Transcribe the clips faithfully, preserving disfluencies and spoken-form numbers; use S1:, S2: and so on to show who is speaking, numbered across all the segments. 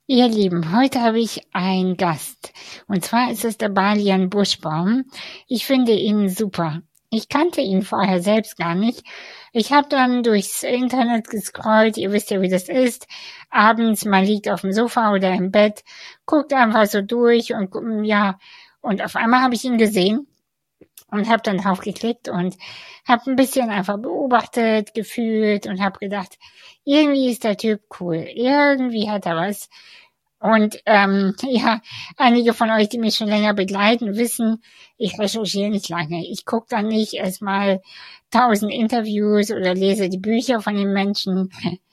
S1: Ihr Lieben, heute habe ich einen Gast. Und zwar ist es der Balian Buschbaum. Ich finde ihn super. Ich kannte ihn vorher selbst gar nicht. Ich habe dann durchs Internet gescrollt. Ihr wisst ja, wie das ist. Abends, man liegt auf dem Sofa oder im Bett, guckt einfach so durch und ja, und auf einmal habe ich ihn gesehen und habe dann drauf geklickt und habe ein bisschen einfach beobachtet, gefühlt und habe gedacht, irgendwie ist der Typ cool. Irgendwie hat er was. Und ähm, ja, einige von euch, die mich schon länger begleiten, wissen, ich recherchiere nicht lange. Ich gucke dann nicht erstmal tausend Interviews oder lese die Bücher von den Menschen,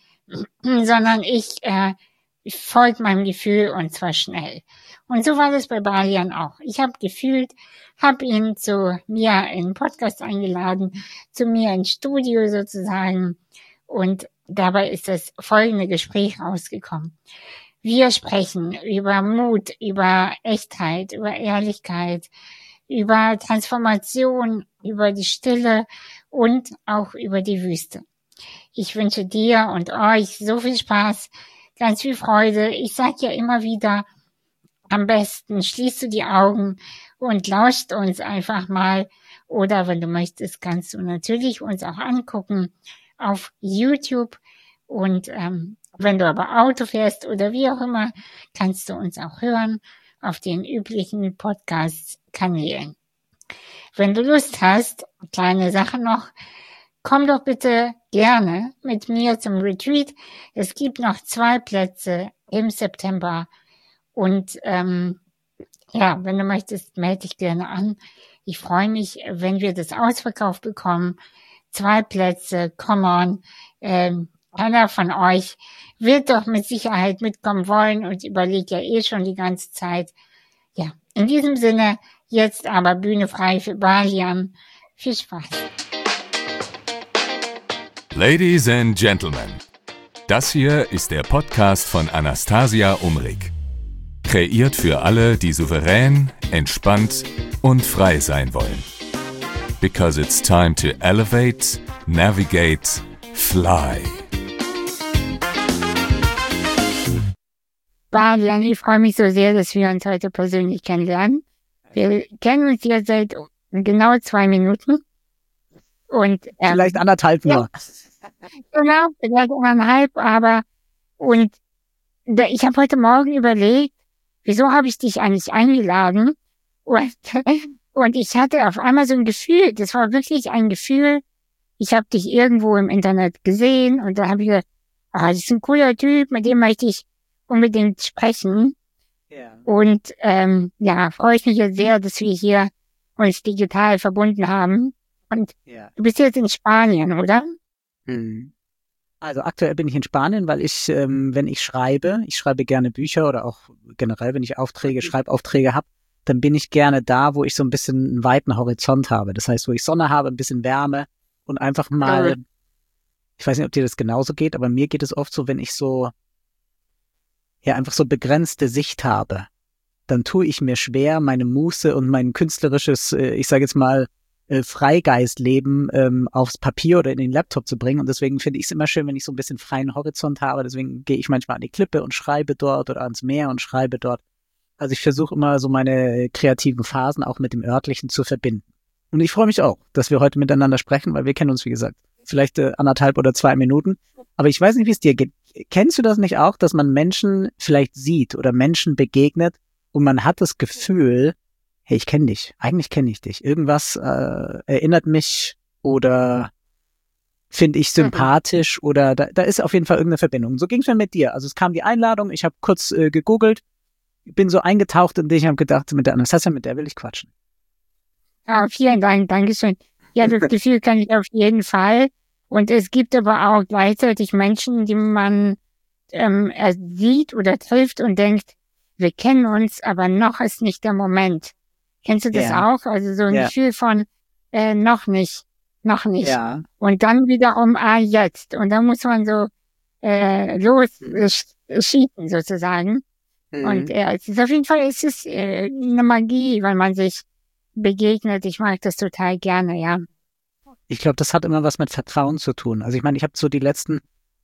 S1: sondern ich, äh, ich folge meinem Gefühl und zwar schnell. Und so war das bei Balian auch. Ich habe gefühlt, habe ihn zu mir in den Podcast eingeladen, zu mir ins Studio sozusagen. Und dabei ist das folgende Gespräch rausgekommen. Wir sprechen über Mut, über Echtheit, über Ehrlichkeit, über Transformation, über die Stille und auch über die Wüste. Ich wünsche dir und euch so viel Spaß, ganz viel Freude. Ich sage ja immer wieder, am besten schließt du die Augen und lauscht uns einfach mal. Oder wenn du möchtest, kannst du natürlich uns auch angucken auf YouTube. Und ähm, wenn du aber Auto fährst oder wie auch immer, kannst du uns auch hören auf den üblichen Podcast-Kanälen. Wenn du Lust hast, kleine Sache noch, komm doch bitte gerne mit mir zum Retreat. Es gibt noch zwei Plätze im September. Und ähm, ja, wenn du möchtest, melde dich gerne an. Ich freue mich, wenn wir das ausverkauft bekommen. Zwei Plätze, come on. Ähm, einer von euch wird doch mit Sicherheit mitkommen wollen und überlegt ja eh schon die ganze Zeit. Ja, in diesem Sinne, jetzt aber Bühne frei für Balian. Viel Spaß.
S2: Ladies and Gentlemen, das hier ist der Podcast von Anastasia Umrig. Kreiert für alle, die souverän, entspannt und frei sein wollen. Because it's time to elevate, navigate, fly.
S1: Balian, ich freue mich so sehr, dass wir uns heute persönlich kennenlernen. Wir kennen uns jetzt seit genau zwei Minuten. Und, ähm,
S3: vielleicht anderthalb nur.
S1: Ja, genau, vielleicht anderthalb, aber und da, ich habe heute Morgen überlegt, wieso habe ich dich eigentlich eingeladen? Und, und ich hatte auf einmal so ein Gefühl, das war wirklich ein Gefühl, ich habe dich irgendwo im Internet gesehen und da habe ich gedacht, ah, das ist ein cooler Typ, mit dem möchte ich unbedingt sprechen. Ja. Und ähm, ja, freue ich mich jetzt sehr, dass wir hier uns digital verbunden haben. Und ja. Du bist jetzt in Spanien, oder?
S3: Hm. Also aktuell bin ich in Spanien, weil ich, ähm, wenn ich schreibe, ich schreibe gerne Bücher oder auch generell, wenn ich Aufträge, Schreibaufträge habe, dann bin ich gerne da, wo ich so ein bisschen einen weiten Horizont habe. Das heißt, wo ich Sonne habe, ein bisschen Wärme und einfach mal, ja. Ich weiß nicht, ob dir das genauso geht, aber mir geht es oft so, wenn ich so, ja, einfach so begrenzte Sicht habe, dann tue ich mir schwer, meine Muße und mein künstlerisches, äh, ich sage jetzt mal, äh, Freigeistleben ähm, aufs Papier oder in den Laptop zu bringen. Und deswegen finde ich es immer schön, wenn ich so ein bisschen freien Horizont habe. Deswegen gehe ich manchmal an die Klippe und schreibe dort oder ans Meer und schreibe dort. Also ich versuche immer so meine kreativen Phasen auch mit dem Örtlichen zu verbinden. Und ich freue mich auch, dass wir heute miteinander sprechen, weil wir kennen uns, wie gesagt, vielleicht äh, anderthalb oder zwei Minuten. Aber ich weiß nicht, wie es dir geht. Kennst du das nicht auch, dass man Menschen vielleicht sieht oder Menschen begegnet und man hat das Gefühl, hey, ich kenne dich, eigentlich kenne ich dich. Irgendwas äh, erinnert mich oder finde ich sympathisch mhm. oder da, da ist auf jeden Fall irgendeine Verbindung. So ging es mir mit dir. Also es kam die Einladung, ich habe kurz äh, gegoogelt, bin so eingetaucht in dich und habe gedacht, mit der Anastasia, mit der will ich quatschen.
S1: Ja, vielen Dank, Dankeschön. Ja, das Gefühl kann ich auf jeden Fall. Und es gibt aber auch gleichzeitig Menschen, die man ähm, sieht oder trifft und denkt, wir kennen uns, aber noch ist nicht der Moment. Kennst du das
S3: ja.
S1: auch? Also so ein ja. Gefühl von äh, noch nicht, noch nicht.
S3: Ja.
S1: Und dann wiederum, ah, jetzt. Und dann muss man so äh, los äh, schießen sozusagen. Mhm. Und äh, es ist auf jeden Fall es ist äh, eine Magie, wenn man sich begegnet. Ich mag das total gerne, ja.
S3: Ich glaube, das hat immer was mit Vertrauen zu tun. Also ich meine, ich habe so die letzten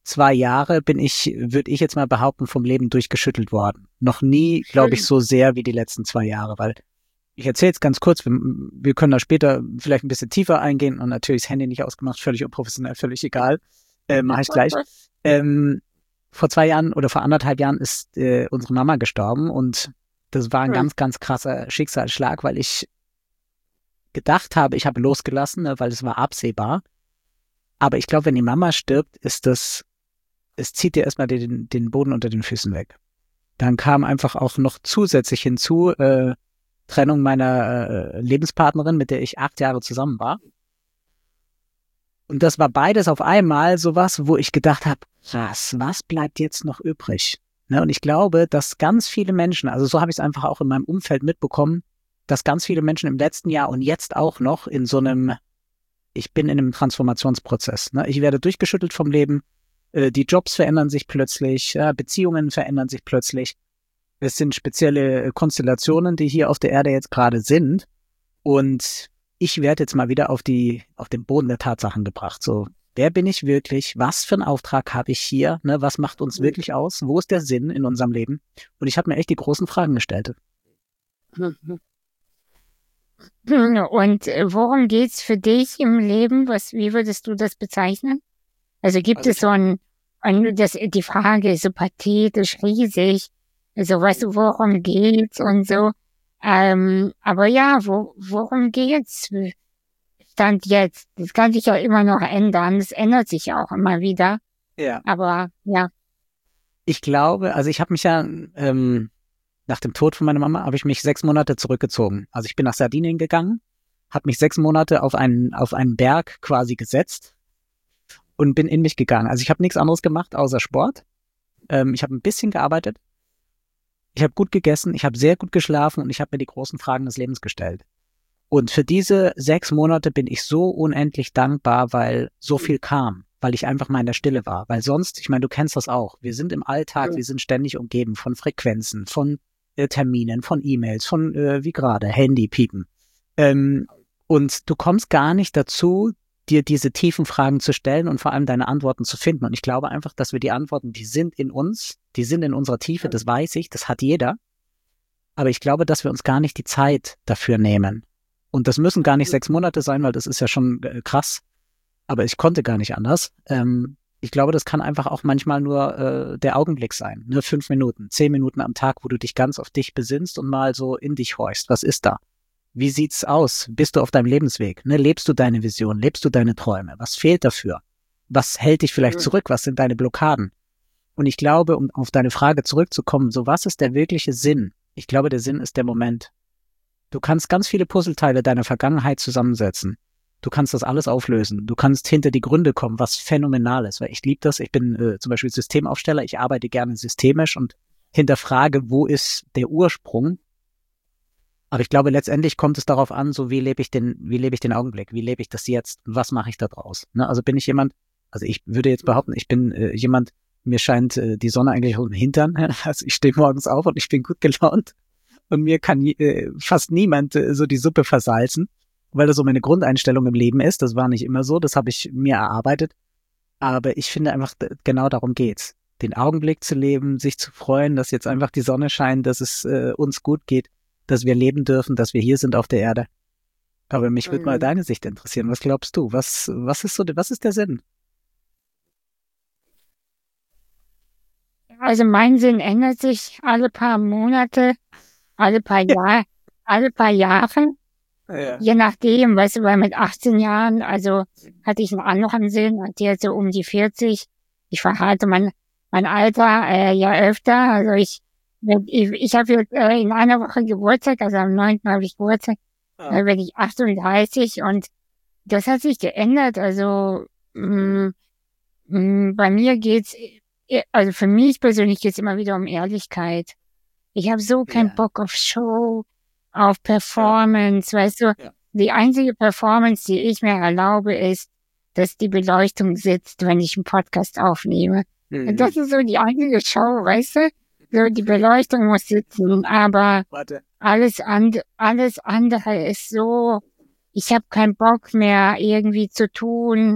S3: zwei Jahre bin ich, würde ich jetzt mal behaupten, vom Leben durchgeschüttelt worden. Noch nie, glaube ich, so sehr wie die letzten zwei Jahre, weil ich erzähle jetzt ganz kurz, wir, wir können da später vielleicht ein bisschen tiefer eingehen und natürlich das Handy nicht ausgemacht, völlig unprofessionell, völlig egal, äh, mache ich gleich. Ähm, vor zwei Jahren oder vor anderthalb Jahren ist äh, unsere Mama gestorben und das war ein ganz, ganz krasser Schicksalsschlag, weil ich gedacht habe, ich habe losgelassen, ne, weil es war absehbar. Aber ich glaube, wenn die Mama stirbt, ist das, es zieht dir erstmal den, den Boden unter den Füßen weg. Dann kam einfach auch noch zusätzlich hinzu, äh, Trennung meiner äh, Lebenspartnerin, mit der ich acht Jahre zusammen war. Und das war beides auf einmal sowas, wo ich gedacht habe, krass, was bleibt jetzt noch übrig? Ne, und ich glaube, dass ganz viele Menschen, also so habe ich es einfach auch in meinem Umfeld mitbekommen, dass ganz viele Menschen im letzten Jahr und jetzt auch noch in so einem, ich bin in einem Transformationsprozess. Ne? Ich werde durchgeschüttelt vom Leben, äh, die Jobs verändern sich plötzlich, ja, Beziehungen verändern sich plötzlich. Es sind spezielle Konstellationen, die hier auf der Erde jetzt gerade sind. Und ich werde jetzt mal wieder auf die, auf den Boden der Tatsachen gebracht. So, wer bin ich wirklich? Was für einen Auftrag habe ich hier? Ne? Was macht uns wirklich aus? Wo ist der Sinn in unserem Leben? Und ich habe mir echt die großen Fragen gestellt.
S1: Und worum geht's für dich im Leben? Was, wie würdest du das bezeichnen? Also gibt also es so ein, ein das, die Frage ist so pathetisch, riesig, also weißt du, worum geht's und so. Ähm, aber ja, wo, worum geht's? Stand jetzt. Das kann sich ja immer noch ändern. Das ändert sich ja auch immer wieder.
S3: Ja.
S1: Aber ja.
S3: Ich glaube, also ich habe mich ja ähm, nach dem Tod von meiner Mama habe ich mich sechs Monate zurückgezogen. Also ich bin nach Sardinien gegangen, habe mich sechs Monate auf einen auf einen Berg quasi gesetzt und bin in mich gegangen. Also ich habe nichts anderes gemacht außer Sport. Ähm, ich habe ein bisschen gearbeitet. Ich habe gut gegessen, ich habe sehr gut geschlafen und ich habe mir die großen Fragen des Lebens gestellt. Und für diese sechs Monate bin ich so unendlich dankbar, weil so viel kam, weil ich einfach mal in der Stille war. Weil sonst, ich meine, du kennst das auch, wir sind im Alltag, ja. Wir sind ständig umgeben von Frequenzen, von äh, Terminen, von E-Mails, von, äh, wie gerade, Handy-Piepen. Ähm, und du kommst gar nicht dazu, dir diese tiefen Fragen zu stellen und vor allem deine Antworten zu finden. Und ich glaube einfach, dass wir die Antworten, die sind in uns, die sind in unserer Tiefe, das weiß ich, das hat jeder. Aber ich glaube, dass wir uns gar nicht die Zeit dafür nehmen. Und das müssen gar nicht sechs Monate sein, weil das ist ja schon äh, krass. Aber ich konnte gar nicht anders. Ähm, ich glaube, das kann einfach auch manchmal nur äh, der Augenblick sein. Ne? Fünf Minuten, zehn Minuten am Tag, wo du dich ganz auf dich besinnst und mal so in dich horchst. Was ist da? Wie sieht's aus? Bist du auf deinem Lebensweg? Ne? Lebst du deine Vision? Lebst du deine Träume? Was fehlt dafür? Was hält dich vielleicht zurück? Was sind deine Blockaden? Und ich glaube, um auf deine Frage zurückzukommen, so was ist der wirkliche Sinn? Ich glaube, der Sinn ist der Moment. Du kannst ganz viele Puzzleteile deiner Vergangenheit zusammensetzen. Du kannst das alles auflösen. Du kannst hinter die Gründe kommen, was phänomenal ist. Weil ich liebe das. Ich bin äh, zum Beispiel Systemaufsteller. Ich arbeite gerne systemisch und hinterfrage, wo ist der Ursprung. Aber ich glaube, letztendlich kommt es darauf an, so wie lebe ich den, wie lebe ich den Augenblick? Wie lebe ich das jetzt? Was mache ich da draus? Ne? Also bin ich jemand, also ich würde jetzt behaupten, ich bin äh, jemand, mir scheint äh, die Sonne eigentlich auf dem Hintern. Also ich stehe morgens auf und ich bin gut gelaunt. Und mir kann äh, fast niemand äh, so die Suppe versalzen, weil das so meine Grundeinstellung im Leben ist. Das war nicht immer so, das habe ich mir erarbeitet. Aber ich finde einfach, genau darum geht's. Den Augenblick zu leben, sich zu freuen, dass jetzt einfach die Sonne scheint, dass es äh, uns gut geht, dass wir leben dürfen, dass wir hier sind auf der Erde. Aber mich würde mhm. mal deine Sicht interessieren. Was glaubst du? Was, was ist so, was ist der Sinn?
S1: Also mein Sinn ändert sich alle paar Monate. Alle paar Jahre, alle paar Jahre, ja. Je nachdem, weißt du, weil mit achtzehn Jahren, also hatte ich einen anderen Sinn, hatte jetzt so um die vierzig. Ich verrate mein, mein Alter äh, ja öfter, also ich, ich, ich habe jetzt äh, in einer Woche Geburtstag, also am neunten habe ich Geburtstag, da ja. äh, werde ich achtunddreißig und das hat sich geändert, also mh, mh, bei mir geht's, also für mich persönlich geht's immer wieder um Ehrlichkeit. Ich habe so keinen yeah. Bock auf Show, auf Performance, ja. weißt du. Ja. Die einzige Performance, die ich mir erlaube, ist, dass die Beleuchtung sitzt, wenn ich einen Podcast aufnehme. Mhm. Und das ist so die einzige Show, weißt du. So, die Beleuchtung muss sitzen, aber Warte. alles and, alles andere ist so, ich habe keinen Bock mehr irgendwie zu tun,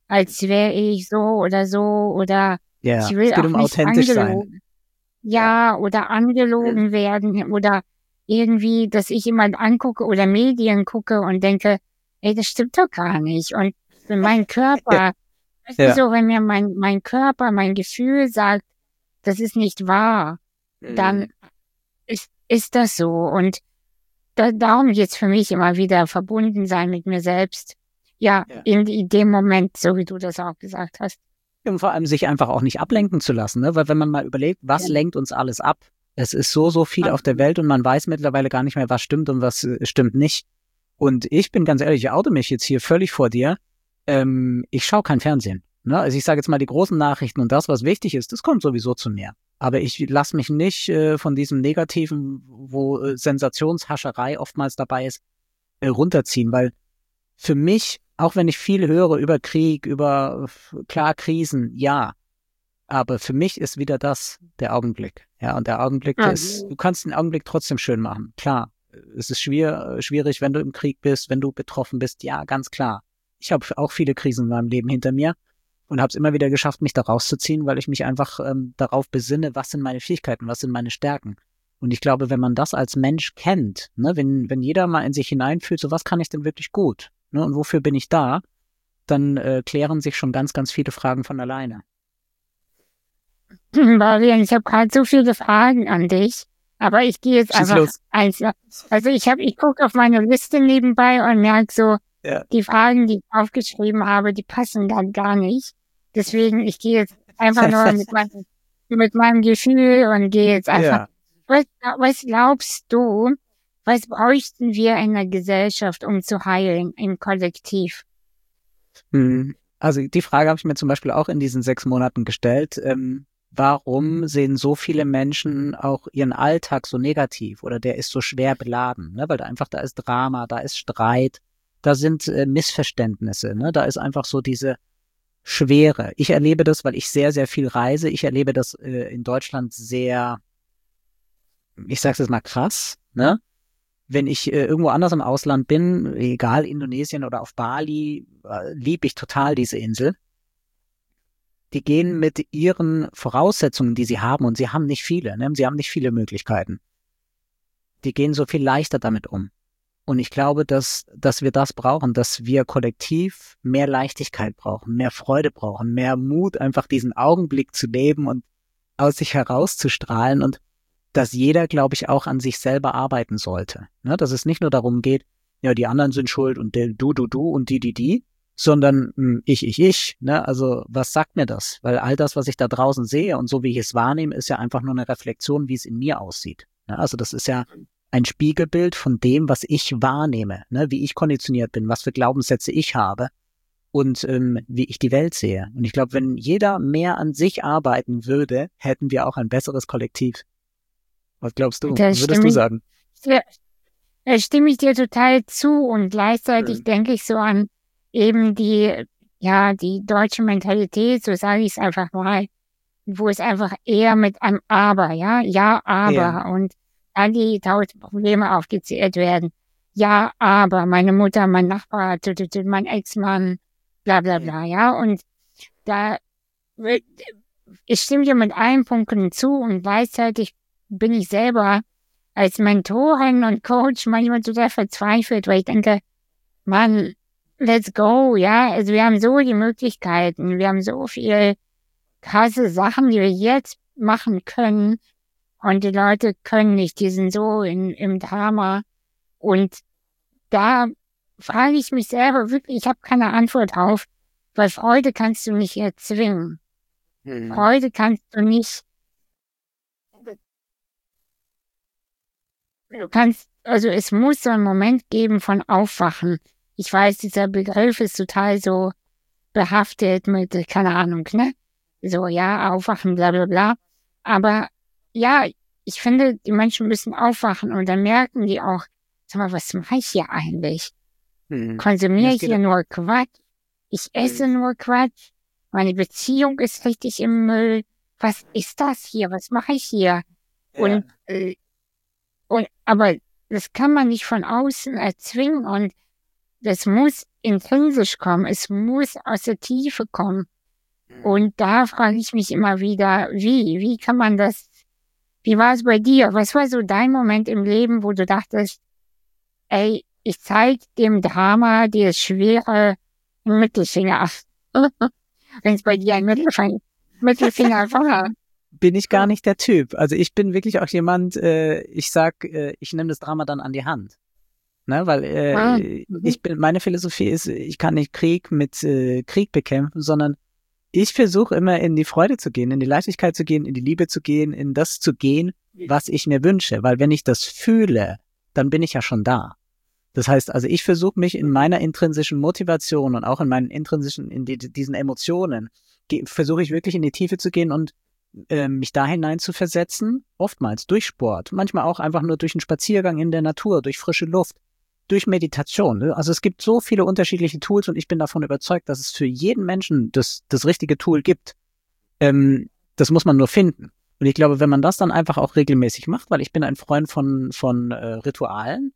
S1: als wäre ich so oder so oder
S3: Ja,
S1: ich will
S3: es geht
S1: auch
S3: um
S1: nicht
S3: authentisch sein.
S1: angelogen. Ja, oder angelogen werden oder irgendwie, dass ich jemand angucke oder Medien gucke und denke, ey, das stimmt doch gar nicht. Und wenn mein Körper, weißt du
S3: Ja.
S1: so, wenn mir mein, mein Körper, mein Gefühl sagt, das ist nicht wahr, dann ist, ist das so. Und da, darum geht's für mich immer wieder verbunden sein mit mir selbst. Ja,
S3: Ja.
S1: in, in dem Moment, so wie du das auch gesagt hast.
S3: Und vor allem sich einfach auch nicht ablenken zu lassen, ne? Weil wenn man mal überlegt, was
S1: Ja.
S3: lenkt uns alles ab? Es ist so, so viel auf der Welt und man weiß mittlerweile gar nicht mehr, was stimmt und was äh, stimmt nicht. Und ich bin ganz ehrlich, ich oute mich jetzt hier völlig vor dir. Ähm, ich schaue kein Fernsehen. Ne? Also ich sage jetzt mal, die großen Nachrichten und das, was wichtig ist, das kommt sowieso zu mir. Aber ich lasse mich nicht äh, von diesem Negativen, wo äh, Sensationshascherei oftmals dabei ist, äh, runterziehen, weil für mich, auch wenn ich viel höre über Krieg, über, klar, Krisen, ja, aber für mich ist wieder das der Augenblick. Ja, und der Augenblick
S1: Ja.
S3: ist, du kannst den Augenblick trotzdem schön machen. Klar, es ist schwer, schwierig, wenn du im Krieg bist, wenn du betroffen bist, ja, ganz klar. Ich habe auch viele Krisen in meinem Leben hinter mir und habe es immer wieder geschafft, mich da rauszuziehen, weil ich mich einfach ähm, darauf besinne, was sind meine Fähigkeiten, was sind meine Stärken. Und ich glaube, wenn man das als Mensch kennt, ne, wenn, wenn jeder mal in sich hineinfühlt, so was kann ich denn wirklich gut, ne, und wofür bin ich da, dann äh, klären sich schon ganz, ganz viele Fragen von alleine.
S1: Marian, ich habe gerade so viele Fragen an dich, aber ich gehe jetzt
S3: Schieß
S1: einfach
S3: los.
S1: eins. Also ich habe, ich gucke auf meine Liste nebenbei und merke so,
S3: Ja.
S1: die Fragen, die ich aufgeschrieben habe, die passen dann gar nicht. Deswegen, ich gehe jetzt einfach nur mit meinem, mit meinem Gefühl und gehe jetzt einfach.
S3: Ja.
S1: Was, was glaubst du, was bräuchten wir in der Gesellschaft, um zu heilen, im Kollektiv?
S3: Hm. Also die Frage habe ich mir zum Beispiel auch in diesen sechs Monaten gestellt. Ähm, warum sehen so viele Menschen auch ihren Alltag so negativ oder der ist so schwer beladen? Ne? Weil da einfach, da ist Drama, da ist Streit, da sind äh, Missverständnisse, ne? Da ist einfach so diese Schwere. Ich erlebe das, weil ich sehr, sehr viel reise. Ich erlebe das äh, in Deutschland sehr, ich sag's jetzt mal krass, ne? Wenn ich äh, irgendwo anders im Ausland bin, egal Indonesien oder auf Bali, äh, liebe ich total diese Insel. Die gehen mit ihren Voraussetzungen, die sie haben, und sie haben nicht viele, ne? Sie haben nicht viele Möglichkeiten. Die gehen so viel leichter damit um. Und ich glaube, dass, dass wir das brauchen, dass wir kollektiv mehr Leichtigkeit brauchen, mehr Freude brauchen, mehr Mut, einfach diesen Augenblick zu leben und aus sich herauszustrahlen und dass jeder, glaube ich, auch an sich selber arbeiten sollte. Ne? Dass es nicht nur darum geht, ja, die anderen sind schuld und der, du, du, du und die, die, die, sondern mh, ich, ich, ich. Ne? Also was sagt mir das? Weil all das, was ich da draußen sehe und so wie ich es wahrnehme, ist ja einfach nur eine Reflexion, wie es in mir aussieht. Ne? Also das ist ja ein Spiegelbild von dem, was ich wahrnehme, ne? Wie ich konditioniert bin, was für Glaubenssätze ich habe und ähm, wie ich die Welt sehe. Und ich glaube, wenn jeder mehr an sich arbeiten würde, hätten wir auch ein besseres Kollektiv. Was glaubst du?
S1: Da
S3: Was würdest
S1: stimme
S3: du
S1: ich-
S3: sagen?
S1: Ja, da stimme ich dir total zu und gleichzeitig
S3: Mhm.
S1: denke ich so an eben die, ja, die deutsche Mentalität, so sage ich es einfach mal, wo es einfach eher mit einem Aber, ja, ja, aber
S3: Ja.
S1: und dann die tausend Probleme aufgezählt werden. Ja, aber meine Mutter, mein Nachbar, tü, tü, tü, mein Ex-Mann, bla bla bla, ja, und da, wird- ich stimme dir mit allen Punkten zu und gleichzeitig bin ich selber als Mentorin und Coach manchmal total verzweifelt, weil ich denke, Mann, let's go, ja. Also wir haben so die Möglichkeiten, wir haben so viel krasse Sachen, die wir jetzt machen können und die Leute können nicht, die sind so in, im Drama und da frage ich mich selber wirklich, ich habe keine Antwort drauf, weil Freude kannst du nicht erzwingen. Freude kannst du nicht. Du kannst, also es muss so einen Moment geben von Aufwachen. Ich weiß, dieser Begriff ist total so behaftet mit, keine Ahnung, ne? So, ja, aufwachen, bla bla bla. Aber ja, ich finde, die Menschen müssen aufwachen und dann merken die auch, sag mal, was mache ich hier eigentlich?
S3: Mhm.
S1: Konsumiere
S3: Ja, es
S1: ich
S3: geht-
S1: hier nur Quatsch? Ich esse nur Quatsch? Meine Beziehung ist richtig im Müll? Was ist das hier? Was mache ich hier? Und, äh, und, aber das kann man nicht von außen erzwingen und das muss intrinsisch kommen, es muss aus der Tiefe kommen. Und da frage ich mich immer wieder, wie, wie kann man das, wie war es bei dir? Was war so dein Moment im Leben, wo du dachtest, ey, ich zeig dem Drama, das schwere Mittelfinger. Wenn es bei dir ein Mittelfinger, Mittelfinger war.
S3: Bin ich gar nicht der Typ. Also ich bin wirklich auch jemand, äh, ich sag, äh, ich nehme das Drama dann an die Hand. Ne, weil äh, ah, ich bin, meine Philosophie ist, ich kann nicht Krieg mit äh, Krieg bekämpfen, sondern ich versuche immer in die Freude zu gehen, in die Leichtigkeit zu gehen, in die Liebe zu gehen, in das zu gehen, was ich mir wünsche. Weil wenn ich das fühle, dann bin ich ja schon da. Das heißt, also ich versuche mich in meiner intrinsischen Motivation und auch in meinen intrinsischen, in die, diesen Emotionen, versuche ich wirklich in die Tiefe zu gehen und äh, mich da hinein zu versetzen, oftmals durch Sport, manchmal auch einfach nur durch einen Spaziergang in der Natur, durch frische Luft, durch Meditation. Also es gibt so viele unterschiedliche Tools und ich bin davon überzeugt, dass es für jeden Menschen das, das richtige Tool gibt. Ähm, das muss man nur finden. Und ich glaube, wenn man das dann einfach auch regelmäßig macht, weil ich bin ein Freund von, von äh, Ritualen,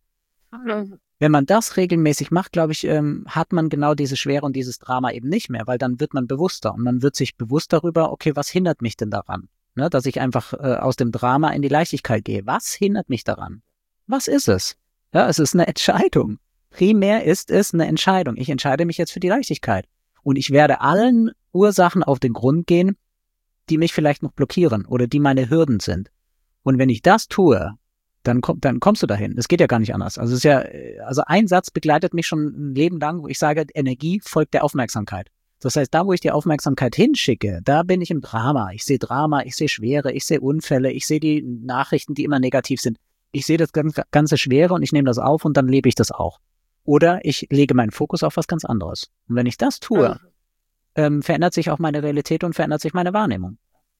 S3: wenn man das regelmäßig macht, glaube ich, ähm, hat man genau diese Schwere und dieses Drama eben nicht mehr, weil dann wird man bewusster und man wird sich bewusst darüber, okay, was hindert mich denn daran? Ne, dass ich einfach äh, aus dem Drama in die Leichtigkeit gehe. Was hindert mich daran? Was ist es? Ja, es ist eine Entscheidung. Primär ist es eine Entscheidung. Ich entscheide mich jetzt für die Leichtigkeit. Und ich werde allen Ursachen auf den Grund gehen, die mich vielleicht noch blockieren oder die meine Hürden sind. Und wenn ich das tue, dann, komm, dann kommst du dahin. Es geht ja gar nicht anders. Also es ist ja, also ein Satz begleitet mich schon ein Leben lang, wo ich sage, Energie folgt der Aufmerksamkeit. Das heißt, da, wo ich die Aufmerksamkeit hinschicke, da bin ich im Drama. Ich sehe Drama, ich sehe Schwere, ich sehe Unfälle, ich sehe die Nachrichten, die immer negativ sind. Ich sehe das ganze Schwere und ich nehme das auf und dann lebe ich das auch. Oder ich lege meinen Fokus auf was ganz anderes. Und wenn ich das tue, ähm, verändert sich auch meine Realität und verändert sich meine Wahrnehmung.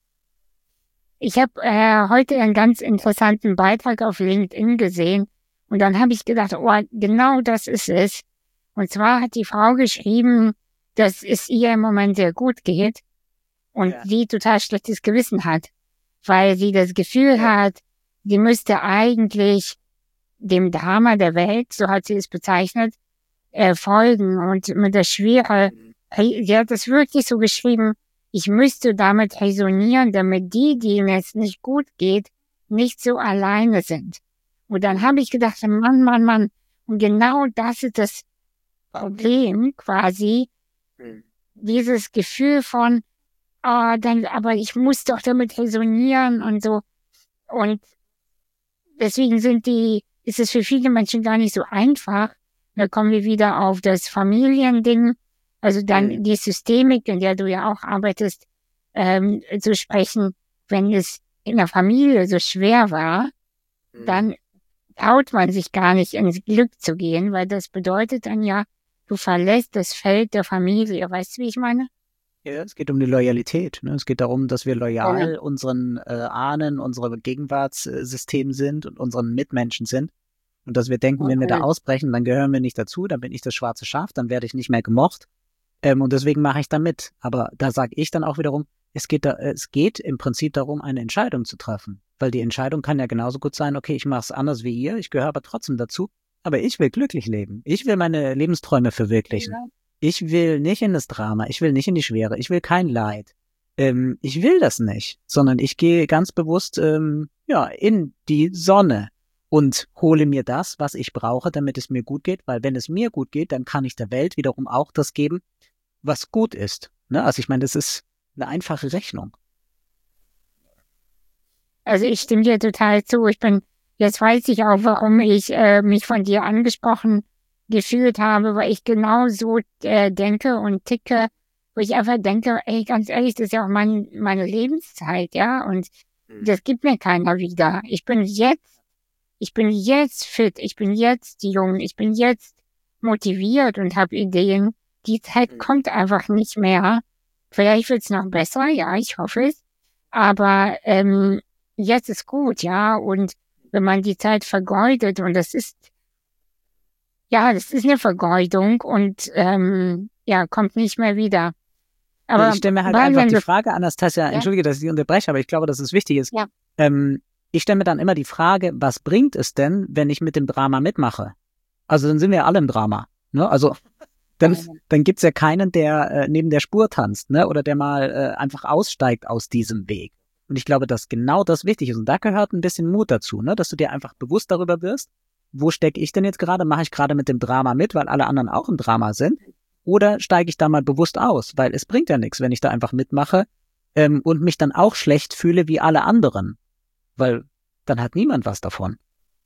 S1: Ich habe äh, heute einen ganz interessanten Beitrag auf LinkedIn gesehen und dann habe ich gedacht, oh, genau das ist es. Und zwar hat die Frau geschrieben, dass es ihr im Moment sehr gut geht und ja. sie total schlechtes Gewissen hat, weil sie das Gefühl ja. hat, sie müsste eigentlich dem Drama der Welt, so hat sie es bezeichnet, äh, folgen und mit der Schwere, sie hat das wirklich so geschrieben, ich müsste damit resonieren, damit die, denen es nicht gut geht, nicht so alleine sind. Und dann habe ich gedacht, Mann, Mann, Mann, und genau das ist das Problem quasi, dieses Gefühl von, oh, dann, aber ich muss doch damit resonieren und so. Und deswegen sind die, ist es für viele Menschen gar nicht so einfach. Da kommen wir wieder auf das Familiending, also dann die Systemik, in der du ja auch arbeitest, ähm, zu sprechen. Wenn es in der Familie so schwer war, dann traut man sich gar nicht ins Glück zu gehen, weil das bedeutet dann ja, du verlässt das Feld der Familie. Weißt du, wie ich meine?
S3: Ja, es geht um die Loyalität. Ne? Es geht darum, dass wir loyal ja. unseren äh, Ahnen, unserem Gegenwartssystem sind und unseren Mitmenschen sind. Und dass wir denken, okay. wenn wir da ausbrechen, dann gehören wir nicht dazu, dann bin ich das schwarze Schaf, dann werde ich nicht mehr gemocht. Ähm, und deswegen mache ich da mit. Aber da sage ich dann auch wiederum, es geht, da, es geht im Prinzip darum, eine Entscheidung zu treffen. Weil die Entscheidung kann ja genauso gut sein, okay, ich mache es anders wie ihr, ich gehöre aber trotzdem dazu, aber ich will glücklich leben. Ich will meine Lebensträume verwirklichen. Ja. Ich will nicht in das Drama, ich will nicht in die Schwere, ich will kein Leid. Ähm, ich will das nicht, sondern ich gehe ganz bewusst ähm, ja, in die Sonne und hole mir das, was ich brauche, damit es mir gut geht, weil wenn es mir gut geht, dann kann ich der Welt wiederum auch das geben, was gut ist. Ne? Also ich meine, das ist eine einfache Rechnung.
S1: Also ich stimme dir total zu. Ich bin, jetzt weiß ich auch, warum ich äh, mich von dir angesprochen gefühlt habe, weil ich genau so äh, denke und ticke, wo ich einfach denke, ey, ganz ehrlich, das ist ja auch mein, meine Lebenszeit, ja, und das gibt mir keiner wieder. Ich bin jetzt, ich bin jetzt fit, ich bin jetzt jung, ich bin jetzt motiviert und habe Ideen. Die Zeit kommt einfach nicht mehr. Vielleicht wird es noch besser, ja, ich hoffe es. Aber ähm, jetzt ist gut, ja. Und wenn man die Zeit vergeudet, und das ist, ja, das ist eine Vergeudung und ähm, ja, kommt nicht mehr wieder.
S3: Aber ich stelle mir halt einfach die Frage, Anastasia, ja? Entschuldige, dass ich Sie unterbreche, aber ich glaube, dass es wichtig ist.
S1: Ja.
S3: Ähm, ich stelle mir dann immer die Frage, was bringt es denn, wenn ich mit dem Drama mitmache? Also dann sind wir alle im Drama. Ne? Also dann, dann gibt's ja keinen, der äh, neben der Spur tanzt, ne? Oder der mal äh, einfach aussteigt aus diesem Weg. Und ich glaube, dass genau das wichtig ist. Und da gehört ein bisschen Mut dazu, ne? Dass du dir einfach bewusst darüber wirst, wo stecke ich denn jetzt gerade? Mache ich gerade mit dem Drama mit, weil alle anderen auch im Drama sind? Oder steige ich da mal bewusst aus? Weil es bringt ja nichts, wenn ich da einfach mitmache ähm, und mich dann auch schlecht fühle wie alle anderen. Weil dann hat niemand was davon.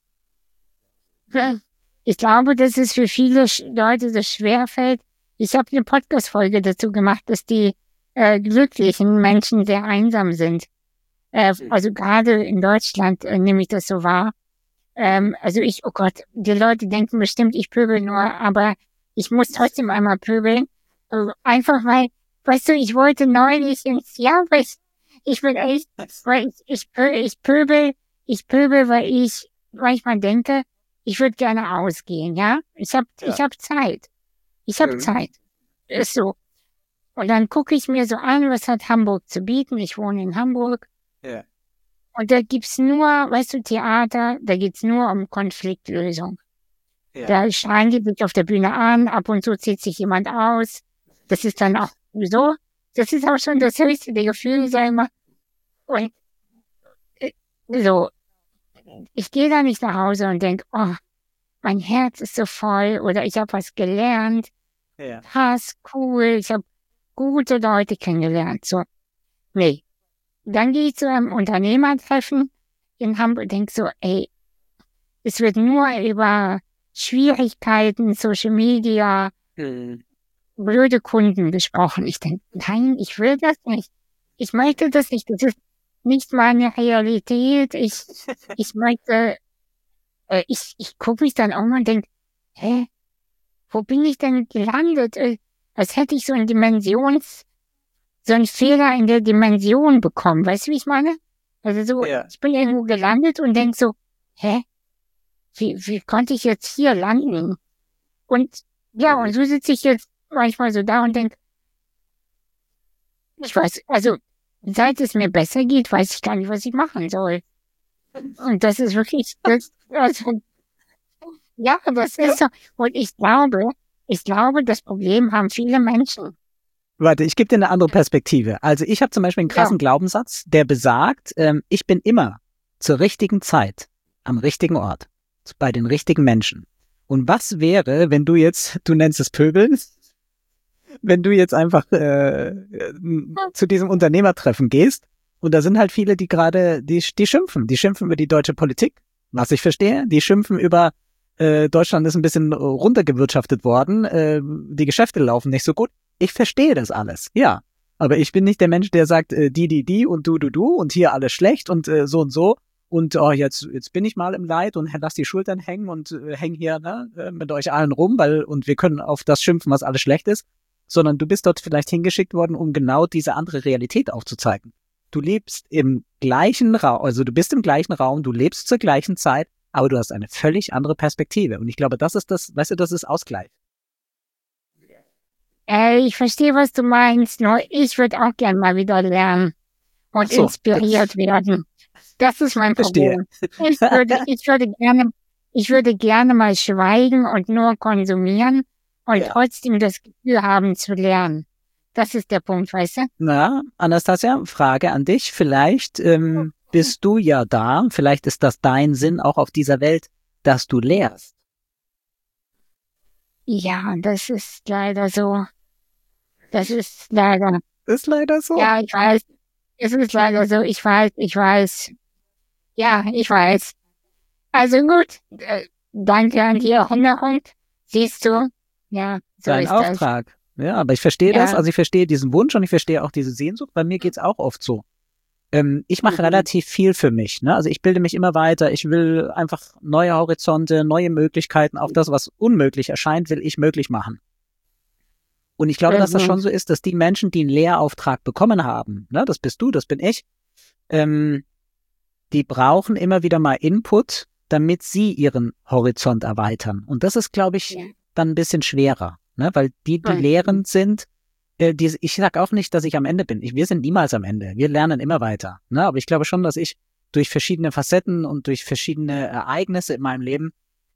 S1: Ich glaube, dass es für viele Leute so schwerfällt. Ich habe eine Podcast-Folge dazu gemacht, dass die äh, glücklichen Menschen sehr einsam sind. Äh, also gerade in Deutschland äh, nehme ich das so wahr. Ähm, also ich, oh Gott, die Leute denken bestimmt, ich pöbel nur, aber ich muss trotzdem einmal pöbeln. Äh, einfach weil, weißt du, ich wollte neulich ins, ja, weil ich, ich bin echt, weil ich, ich, pö- ich pöbel, ich pöbel, weil ich manchmal denke, ich würde gerne ausgehen, ja? Ich hab,
S3: Ja.
S1: ich hab Zeit. Ich hab
S3: Mhm.
S1: Zeit. Ist so. Und dann gucke ich mir so an, was hat Hamburg zu bieten. Ich wohne in Hamburg.
S3: Ja.
S1: Und da gibt's nur, weißt du, Theater, da geht's nur um Konfliktlösung.
S3: Ja.
S1: Da schreien die sich auf der Bühne an, ab und zu zieht sich jemand aus. Das ist dann auch so. Das ist auch schon das höchste der Gefühle, sag ich mal. Und äh, so, ich gehe da nicht nach Hause und denk, oh, mein Herz ist so voll oder ich habe was gelernt.
S3: Ja.
S1: Krass, cool, ich habe gute Leute kennengelernt. So, nee. Dann gehe ich zu einem Unternehmertreffen in Hamburg und denk so, ey, es wird nur über Schwierigkeiten, Social Media,
S3: Mhm.
S1: blöde Kunden gesprochen. Ich denke, nein, ich will das nicht. Ich möchte das nicht. Das ist nicht meine Realität. Ich, ich möchte, äh, ich, ich gucke mich dann auch mal und denke, hä, wo bin ich denn gelandet? Äh, als hätte ich so ein Dimensions, so einen Fehler in der Dimension bekommen. Weißt du, wie ich meine? Also so,
S3: Ja.
S1: ich bin irgendwo gelandet und denke so, hä, wie, wie konnte ich jetzt hier landen? Und ja, und so sitze ich jetzt manchmal so da und denke, ich weiß, also seit es mir besser geht, weiß ich gar nicht, was ich machen soll. Und das ist wirklich, das, also, ja, das ist so. Und ich glaube, ich glaube, das Problem haben viele Menschen.
S3: Warte, ich gebe dir eine andere Perspektive. Also ich habe zum Beispiel einen krassen
S1: Ja.
S3: Glaubenssatz, der besagt, ähm, ich bin immer zur richtigen Zeit am richtigen Ort, bei den richtigen Menschen. Und was wäre, wenn du jetzt, du nennst es Pöbeln, wenn du jetzt einfach äh, äh, zu diesem Unternehmertreffen gehst und da sind halt viele, die gerade, die, die schimpfen, die schimpfen über die deutsche Politik, was ich verstehe, die schimpfen über äh, Deutschland ist ein bisschen runtergewirtschaftet worden, äh, die Geschäfte laufen nicht so gut. Ich verstehe das alles, ja. Aber ich bin nicht der Mensch, der sagt, äh, die, die, die und du, du, du und hier alles schlecht und äh, so und so. Und oh, jetzt, jetzt bin ich mal im Leid und lass die Schultern hängen und äh, häng hier ne, äh, mit euch allen rum, weil und wir können auf das schimpfen, was alles schlecht ist. Sondern du bist dort vielleicht hingeschickt worden, um genau diese andere Realität aufzuzeigen. Du lebst im gleichen Raum, also du bist im gleichen Raum, du lebst zur gleichen Zeit, aber du hast eine völlig andere Perspektive. Und ich glaube, das ist das, weißt du, das ist Ausgleich.
S1: Äh, ich verstehe, was du meinst, nur ich würde auch gern mal wieder lernen und
S3: Ach so.
S1: inspiriert werden. Das ist mein
S3: Verstehe.
S1: Problem. Ich würde, ich würde gerne, ich würde gerne mal schweigen und nur konsumieren und
S3: Ja.
S1: trotzdem das Gefühl haben zu lernen. Das ist der Punkt, weißt du?
S3: Na, Anastasia, Frage an dich. Vielleicht ähm, bist du ja da, vielleicht ist das dein Sinn auch auf dieser Welt, dass du lehrst.
S1: Ja, das ist leider so. Das ist leider.
S3: Ist leider so.
S1: Ja, ich weiß. Es ist leider so. Ich weiß, ich weiß. Ja, ich weiß. Also gut. Äh, danke an die Erinnerung. Siehst du? Ja, so
S3: Dein
S1: ist das.
S3: Auftrag. Ja, aber ich verstehe
S1: Ja.
S3: das, also ich verstehe diesen Wunsch und ich verstehe auch diese Sehnsucht. Bei mir geht's auch oft so. Ähm, ich mache
S1: Mhm.
S3: relativ viel für mich, ne? Also ich bilde mich immer weiter. Ich will einfach neue Horizonte, neue Möglichkeiten. Auch das, was unmöglich erscheint, will ich möglich machen. Und ich glaube, dass das
S1: Mhm.
S3: schon so ist, dass die Menschen, die einen Lehrauftrag bekommen haben, ne, das bist du, das bin ich, ähm, die brauchen immer wieder mal Input, damit sie ihren Horizont erweitern. Und das ist, glaube ich,
S1: Ja.
S3: dann ein bisschen schwerer, ne, weil die, die
S1: Mhm.
S3: lehrend sind, äh, die, ich sag auch nicht, dass ich am Ende bin. Ich, wir sind niemals am Ende. Wir lernen immer weiter. Ne, aber ich glaube schon, dass ich durch verschiedene Facetten und durch verschiedene Ereignisse in meinem Leben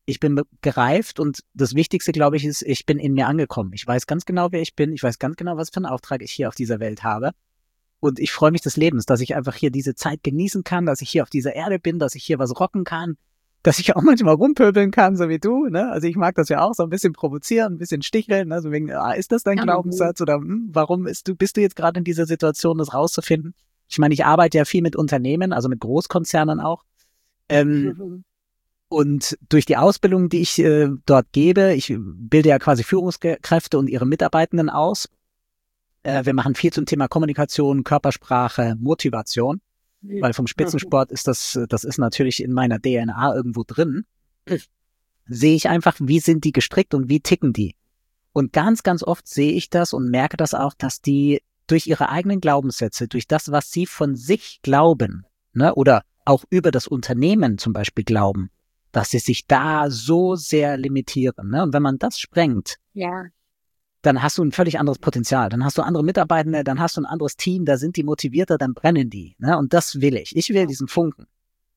S3: ich bin gereift und das Wichtigste, glaube ich, ist, ich bin in mir angekommen. Ich weiß ganz genau, wer ich bin. Ich weiß ganz genau, was für einen Auftrag ich hier auf dieser Welt habe. Und ich freue mich des Lebens, dass ich einfach hier diese Zeit genießen kann, dass ich hier auf dieser Erde bin, dass ich hier was rocken kann, dass ich auch manchmal rumpöbeln kann, so wie du. Ne? Also ich mag das ja auch, so ein bisschen provozieren, ein bisschen sticheln. Ne? So wegen, ah, ist das dein ja, Glaubenssatz oder hm, warum ist du, bist du jetzt gerade in dieser Situation, das rauszufinden? Ich meine, ich arbeite ja viel mit Unternehmen, also mit Großkonzernen auch. Ähm, mhm. Und durch die Ausbildung, die ich äh, dort gebe, ich bilde ja quasi Führungskräfte und ihre Mitarbeitenden aus. Äh, wir machen viel zum Thema Kommunikation, Körpersprache, Motivation, weil vom Spitzensport ist das, das ist natürlich in meiner D N A irgendwo drin. Sehe ich einfach, wie sind die gestrickt und wie ticken die. Und ganz, ganz oft sehe ich das und merke das auch, dass die durch ihre eigenen Glaubenssätze, durch das, was sie von sich glauben, ne, oder auch über das Unternehmen zum Beispiel glauben, dass sie sich da so sehr limitieren. Ne? Und wenn man das sprengt,
S1: ja,
S3: dann hast du ein völlig anderes Potenzial. Dann hast du andere Mitarbeitende, dann hast du ein anderes Team, da sind die motivierter, dann brennen die. Ne? Und das will ich. Ich will diesen Funken.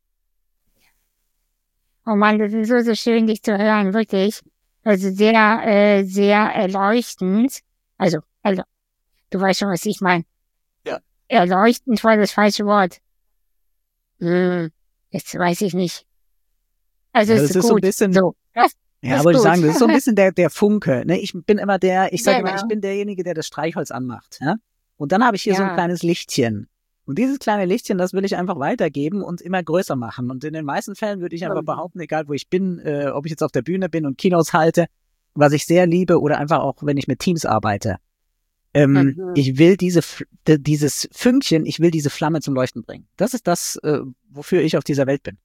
S1: Oh Mann, das ist so, so schön, dich zu hören, wirklich. Also sehr, äh, sehr erleuchtend. Also, also, du weißt schon, was ich meine.
S3: Ja.
S1: Erleuchtend war das falsche Wort. Hm, jetzt weiß ich nicht. Also
S3: ja,
S1: es
S3: das
S1: ist,
S3: ist
S1: gut.
S3: so ein bisschen,
S1: so. Das,
S3: ja,
S1: das
S3: wollte ich
S1: gut.
S3: sagen, das ist so ein bisschen der, der Funke. Ne? Ich bin immer der, ich sage
S1: genau.
S3: immer, ich bin derjenige, der das Streichholz anmacht. Ja? Und dann habe ich hier
S1: ja.
S3: so ein kleines Lichtchen. Und dieses kleine Lichtchen, das will ich einfach weitergeben und immer größer machen. Und in den meisten Fällen würde ich einfach behaupten, egal wo ich bin, äh, ob ich jetzt auf der Bühne bin und Keynotes halte, was ich sehr liebe, oder einfach auch, wenn ich mit Teams arbeite. Ähm, mhm. Ich will diese, dieses Fünkchen, ich will diese Flamme zum Leuchten bringen. Das ist das, äh, wofür ich auf dieser Welt bin.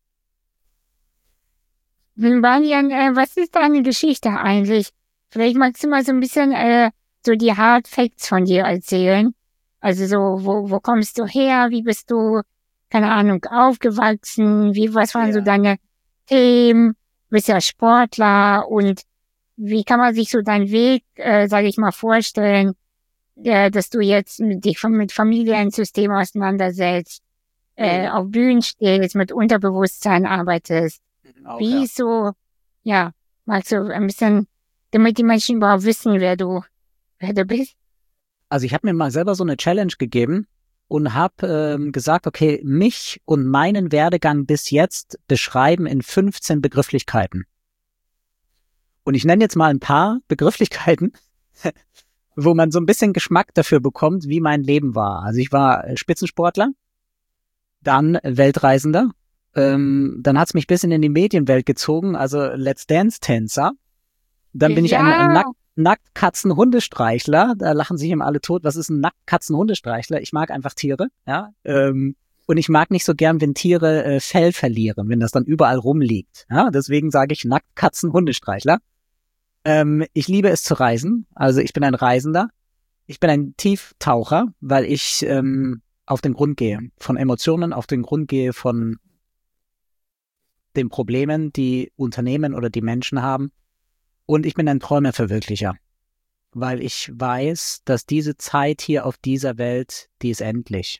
S1: Balian, äh, was ist deine Geschichte eigentlich? Vielleicht magst du mal so ein bisschen äh, so die Hard Facts von dir erzählen. Also so, wo, wo kommst du her? Wie bist du, keine Ahnung, aufgewachsen? Wie, was waren ja. so deine Themen? Du bist ja Sportler und wie kann man sich so deinen Weg, äh, sage ich mal, vorstellen, äh, dass du jetzt mit, dich mit Familiensystem auseinandersetzt, äh, ja. auf Bühnen stehst, mit Unterbewusstsein arbeitest? Auch, Wie ja. so, ja, magst du ein bisschen, damit die Menschen überhaupt wissen, wer du, wer du bist?
S3: Also ich habe mir mal selber so eine Challenge gegeben und habe ähm, gesagt, okay, mich und meinen Werdegang bis jetzt beschreiben in fünfzehn Begrifflichkeiten. Und ich nenne jetzt mal ein paar Begrifflichkeiten, wo man so ein bisschen Geschmack dafür bekommt, wie mein Leben war. Also ich war Spitzensportler, dann Weltreisender, Ähm, dann hat's mich ein bisschen in die Medienwelt gezogen, also Let's Dance-Tänzer. Dann bin ja. ich ein, ein Nack Nacktkatzen-Hundestreichler. Da lachen sich immer alle tot. Was ist ein Nacktkatzen-Hundestreichler? Ich mag einfach Tiere, ja. Ähm, und ich mag nicht so gern, wenn Tiere äh, Fell verlieren, wenn das dann überall rumliegt. Ja, deswegen sage ich Nacktkatzen-Hundestreichler. Ähm, ich liebe es zu reisen. Also ich bin ein Reisender. Ich bin ein Tieftaucher, weil ich ähm, auf den Grund gehe. Von Emotionen auf den Grund gehe, von den Problemen, die Unternehmen oder die Menschen haben. Und ich bin ein Träumeverwirklicher, weil ich weiß, dass diese Zeit hier auf dieser Welt, die ist endlich.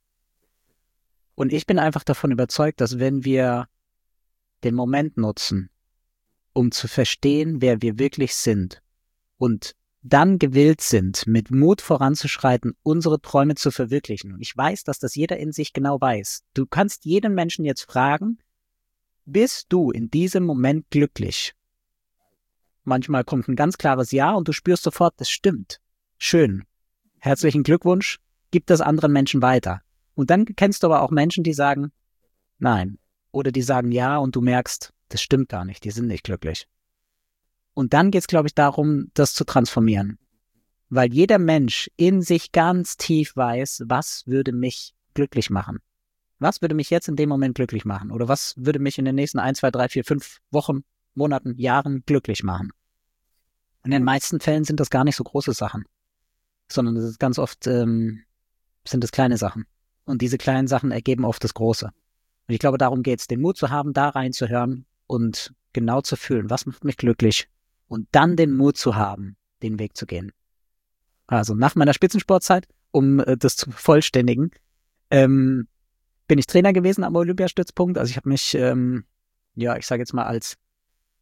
S3: Und ich bin einfach davon überzeugt, dass wenn wir den Moment nutzen, um zu verstehen, wer wir wirklich sind und dann gewillt sind, mit Mut voranzuschreiten, unsere Träume zu verwirklichen. Und ich weiß, dass das jeder in sich genau weiß. Du kannst jeden Menschen jetzt fragen, bist du in diesem Moment glücklich? Manchmal kommt ein ganz klares Ja und du spürst sofort, das stimmt. Schön. Herzlichen Glückwunsch. Gib das anderen Menschen weiter. Und dann kennst du aber auch Menschen, die sagen, nein. Oder die sagen ja und du merkst, das stimmt gar nicht, die sind nicht glücklich. Und dann geht es, glaube ich, darum, das zu transformieren. Weil jeder Mensch in sich ganz tief weiß, was würde mich glücklich machen? Was würde mich jetzt in dem Moment glücklich machen? Oder was würde mich in den nächsten ein, zwei, drei, vier, fünf Wochen, Monaten, Jahren glücklich machen? In den meisten Fällen sind das gar nicht so große Sachen, sondern das ist ganz oft ähm, sind es kleine Sachen. Und diese kleinen Sachen ergeben oft das Große. Und ich glaube, darum geht es, den Mut zu haben, da reinzuhören und genau zu fühlen, was macht mich glücklich? Und dann den Mut zu haben, den Weg zu gehen. Also nach meiner Spitzensportzeit, um äh, das zu vervollständigen, ähm, bin ich Trainer gewesen am Olympiastützpunkt. Also ich habe mich, ähm, ja, ich sage jetzt mal als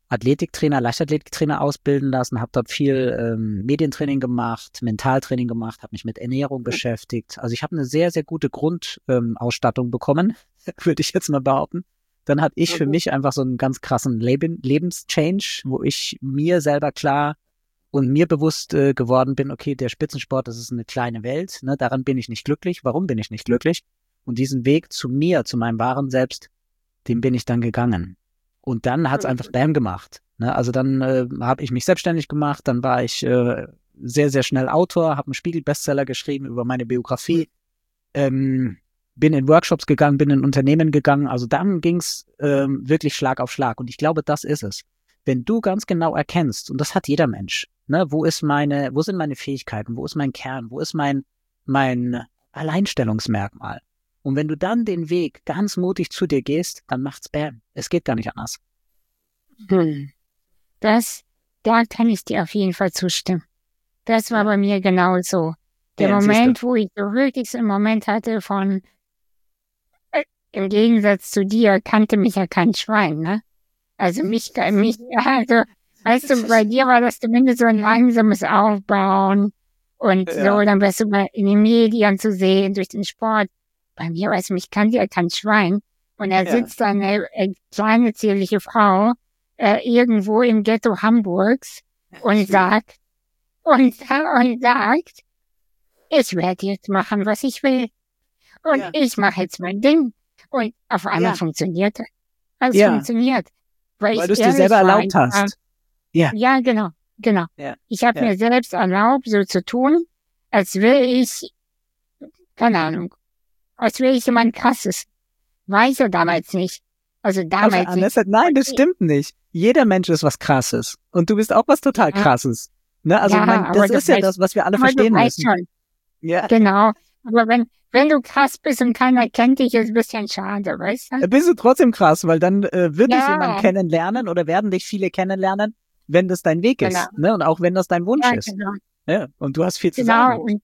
S3: Athletiktrainer, Leichtathletiktrainer ausbilden lassen, habe dort viel ähm, Medientraining gemacht, Mentaltraining gemacht, habe mich mit Ernährung beschäftigt. Also ich habe eine sehr, sehr gute Grundausstattung ähm, bekommen, würde ich jetzt mal behaupten. Dann hatte ich für mich einfach so einen ganz krassen Leben, Lebenschange, wo ich mir selber klar und mir bewusst äh, geworden bin, okay, der Spitzensport, das ist eine kleine Welt, ne, daran bin ich nicht glücklich. Warum bin ich nicht glücklich? Und diesen Weg zu mir, zu meinem wahren Selbst, den bin ich dann gegangen. Und dann hat's einfach Bam gemacht. Ne? Also dann äh, habe ich mich selbstständig gemacht, dann war ich äh, sehr, sehr schnell Autor, habe einen Spiegel-Bestseller geschrieben über meine Biografie, ähm, bin in Workshops gegangen, bin in Unternehmen gegangen. Also dann ging's ähm, wirklich Schlag auf Schlag. Und ich glaube, das ist es. Wenn du ganz genau erkennst, und das hat jeder Mensch, ne, wo ist meine, wo sind meine Fähigkeiten, wo ist mein Kern, wo ist mein, mein Alleinstellungsmerkmal? Und wenn du dann den Weg ganz mutig zu dir gehst, dann macht's Bam. Es geht gar nicht anders.
S1: Hm. Das, da kann ich dir auf jeden Fall zustimmen. Das war bei mir genauso. Der
S3: Ja,
S1: Moment,
S3: siehste.
S1: wo ich so wirklich so einen Moment hatte von, äh, im Gegensatz zu dir, kannte mich ja kein Schwein, ne? Also mich, mich, also, weißt du, bei dir war das zumindest so ein langsames Aufbauen und so,
S3: Ja.
S1: dann wärst du mal in den Medien zu sehen, durch den Sport. Bei mir, weißt du, mich kannte ja kein Schwein. Und da
S3: Ja.
S1: sitzt da eine äh, kleine, zierliche Frau äh, irgendwo im Ghetto Hamburgs und sagt, und, und sagt, ich werde jetzt machen, was ich will. Und
S3: Ja.
S1: ich mache jetzt mein Ding. Und auf einmal
S3: Ja.
S1: funktioniert es. Es
S3: Ja.
S1: funktioniert. Weil,
S3: Weil
S1: ich
S3: du es dir
S1: ehrlich
S3: selber
S1: war,
S3: erlaubt
S1: ich war-
S3: hast. Ja.
S1: Ja, genau, genau.
S3: Ja.
S1: Ich habe
S3: Ja.
S1: mir selbst erlaubt, so zu tun, als wäre ich, keine Ahnung, als wäre ich jemand Krasses. War ich ja damals nicht. Also
S3: Also,
S1: damals nicht.
S3: Anessa, nein, das stimmt nicht. Jeder Mensch ist was Krasses. Und du bist auch was total
S1: Ja.
S3: Krasses. Ne? Also,
S1: Ja,
S3: mein,
S1: aber
S3: das
S1: du
S3: ist ja
S1: weißt-
S3: das, was wir alle
S1: Aber du
S3: verstehen
S1: weißt
S3: müssen.
S1: schon,
S3: Ja.
S1: genau. Aber wenn, wenn du krass bist und keiner kennt dich, ist es ein bisschen schade, weißt du?
S3: Bist du trotzdem krass, weil dann äh, wird dich
S1: Ja.
S3: jemand kennenlernen oder werden dich viele kennenlernen, wenn das dein Weg ist.
S1: Genau.
S3: Ne? Und auch wenn das dein Wunsch
S1: Ja,
S3: ist.
S1: genau.
S3: Ja. Und du hast viel zu
S1: Genau.
S3: sagen.
S1: Und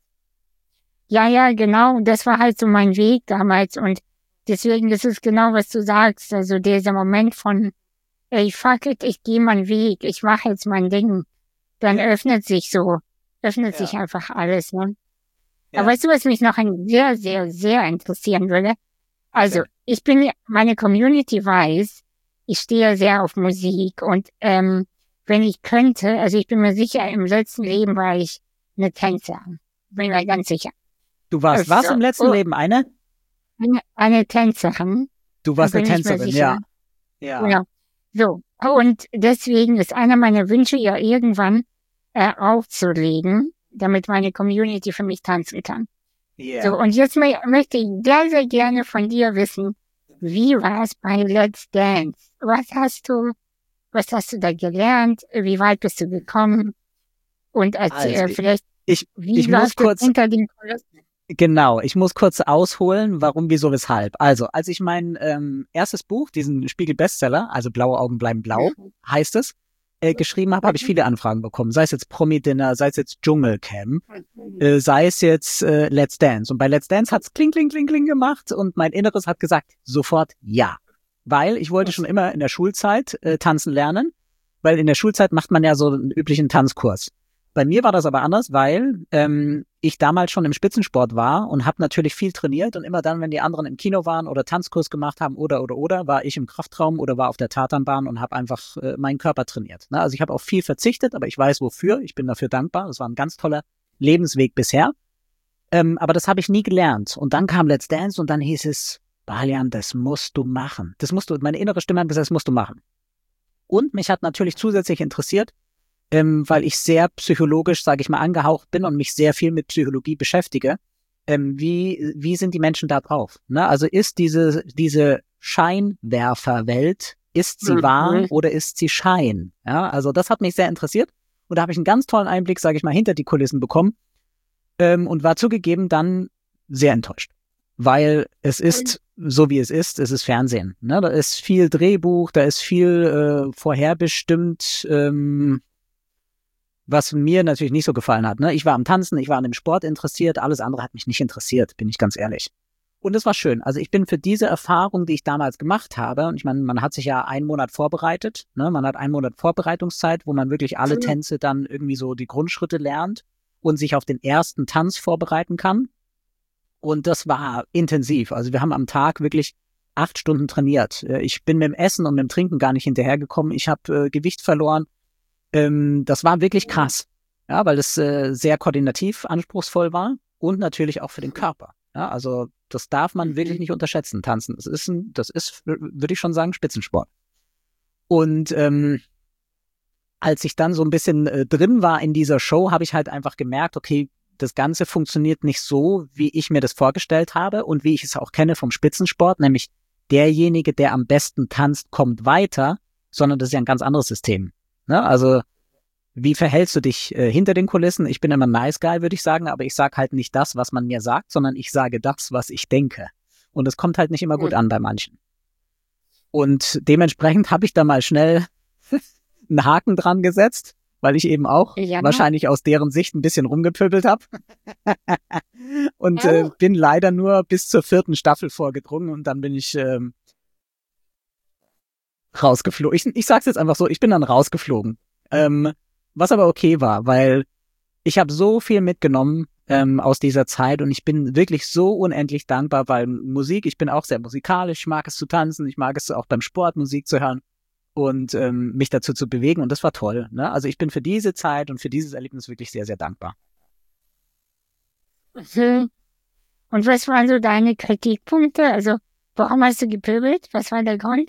S1: ja, ja, genau. Und das war halt so mein Weg damals. Und deswegen, das ist genau, was du sagst. Also dieser Moment von, ey, fuck it, ich gehe meinen Weg, ich mache jetzt mein Ding. Dann öffnet sich so, öffnet
S3: Ja.
S1: sich einfach alles, ne?
S3: Ja.
S1: Aber weißt du, was mich noch ein sehr, sehr, sehr interessieren würde? Also,
S3: Ja.
S1: ich bin, ja- meine Community weiß, ich stehe sehr auf Musik und ähm, wenn ich könnte, also ich bin mir sicher, im letzten Leben war ich eine Tänzerin. Bin mir ganz sicher.
S3: Du warst
S1: Also,
S3: was im letzten
S1: oh.
S3: Leben? Eine?
S1: Eine, eine Tänzerin.
S3: Du warst
S1: Da
S3: eine
S1: bin ich mir
S3: Tänzerin,
S1: sicher.
S3: ja. Ja.
S1: Genau. So. Und deswegen ist einer meiner Wünsche ja irgendwann äh, aufzulegen, damit meine Community für mich tanzen kann.
S3: Ja.
S1: So, und jetzt mö- möchte ich sehr, sehr gerne von dir wissen, wie war es bei Let's Dance? Was hast du, was hast du da gelernt? Wie weit bist du gekommen? Und erzähl,
S3: Also,
S1: äh, vielleicht,
S3: Ich,
S1: wie
S3: ich muss
S1: läuft es
S3: kurz,
S1: hinter den Kulissen?
S3: genau, ich muss kurz ausholen, warum, wieso, weshalb. Also, als ich mein ähm, erstes Buch, diesen Spiegel-Bestseller, also Blaue Augen bleiben blau, heißt es, äh, geschrieben habe, habe ich viele Anfragen bekommen. Sei es jetzt Promi-Dinner, sei es jetzt Dschungelcamp, äh, sei es jetzt äh, Let's Dance. Und bei Let's Dance hat's kling, kling, kling, kling gemacht und mein Inneres hat gesagt, sofort ja. Weil ich wollte schon immer in der Schulzeit äh, tanzen lernen, weil in der Schulzeit macht man ja so einen üblichen Tanzkurs. Bei mir war das aber anders, weil ähm, ich damals schon im Spitzensport war und habe natürlich viel trainiert und immer dann, wenn die anderen im Kino waren oder Tanzkurs gemacht haben oder oder oder, war ich im Kraftraum oder war auf der Tatanbahn und habe einfach äh, meinen Körper trainiert. Ne? Also ich habe auf viel verzichtet, aber ich weiß wofür. Ich bin dafür dankbar. Das war ein ganz toller Lebensweg bisher. Ähm, aber das habe ich nie gelernt. Und dann kam Let's Dance und dann hieß es, Balian, das musst du machen. Das musst du. Meine innere Stimme hat gesagt, das musst du machen. Und mich hat natürlich zusätzlich interessiert, ähm, weil ich sehr psychologisch, sage ich mal, angehaucht bin und mich sehr viel mit Psychologie beschäftige. Ähm, wie wie sind die Menschen da drauf? Ne? Also ist diese diese Scheinwerferwelt, ist sie
S1: Mhm.
S3: wahr oder ist sie Schein? Ja, also das hat mich sehr interessiert und da habe ich einen ganz tollen Einblick, sage ich mal, hinter die Kulissen bekommen ähm, und war zugegeben dann sehr enttäuscht, weil es ist so wie es ist, es ist Fernsehen. Ne? Da ist viel Drehbuch, da ist viel äh, vorherbestimmt. Ähm, was mir natürlich nicht so gefallen hat. Ne? Ich war am Tanzen, ich war an dem Sport interessiert, alles andere hat mich nicht interessiert, bin ich ganz ehrlich. Und es war schön. Also ich bin für diese Erfahrung, die ich damals gemacht habe, und ich meine, man hat sich ja einen Monat vorbereitet, ne? Man hat einen Monat Vorbereitungszeit, wo man wirklich alle Tänze dann irgendwie so die Grundschritte lernt und sich auf den ersten Tanz vorbereiten kann. Und das war intensiv. Also wir haben am Tag wirklich acht Stunden trainiert. Ich bin mit dem Essen und mit dem Trinken gar nicht hinterhergekommen. Ich habe äh, Gewicht verloren. Ähm, das war wirklich krass, ja, weil es äh, sehr koordinativ anspruchsvoll war und natürlich auch für den Körper. Ja, also das darf man wirklich nicht unterschätzen, Tanzen. Das ist, ein, das ist, würde ich schon sagen, Spitzensport. Und ähm, als ich dann so ein bisschen äh, drin war in dieser Show, habe ich halt einfach gemerkt, okay, das Ganze funktioniert nicht so, wie ich mir das vorgestellt habe und wie ich es auch kenne vom Spitzensport, nämlich derjenige, der am besten tanzt, kommt weiter, sondern das ist ja ein ganz anderes System. Ne? Also wie verhältst du dich äh, hinter den Kulissen? Ich bin immer nice guy, würde ich sagen, aber ich sage halt nicht das, was man mir sagt, sondern ich sage das, was ich denke. Und es kommt halt nicht immer gut an bei manchen. Und dementsprechend habe ich da mal schnell einen Haken dran gesetzt, weil ich eben auch ja. wahrscheinlich aus deren Sicht ein bisschen rumgepöbelt habe. Und äh, bin leider nur bis zur vierten Staffel vorgedrungen und dann bin ich ähm, rausgeflogen. Ich, ich sag's jetzt einfach so, ich bin dann rausgeflogen. Ähm, was aber okay war, weil ich habe so viel mitgenommen ähm, aus dieser Zeit und ich bin wirklich so unendlich dankbar, weil Musik, ich bin auch sehr musikalisch, ich mag es zu tanzen, ich mag es auch beim Sport Musik zu hören und ähm, mich dazu zu bewegen und das war toll. Ne? Also ich bin für diese Zeit und für dieses Erlebnis wirklich sehr, sehr dankbar.
S1: Mhm. Und was waren so deine Kritikpunkte? Also warum hast du gepöbelt? Was war der Grund?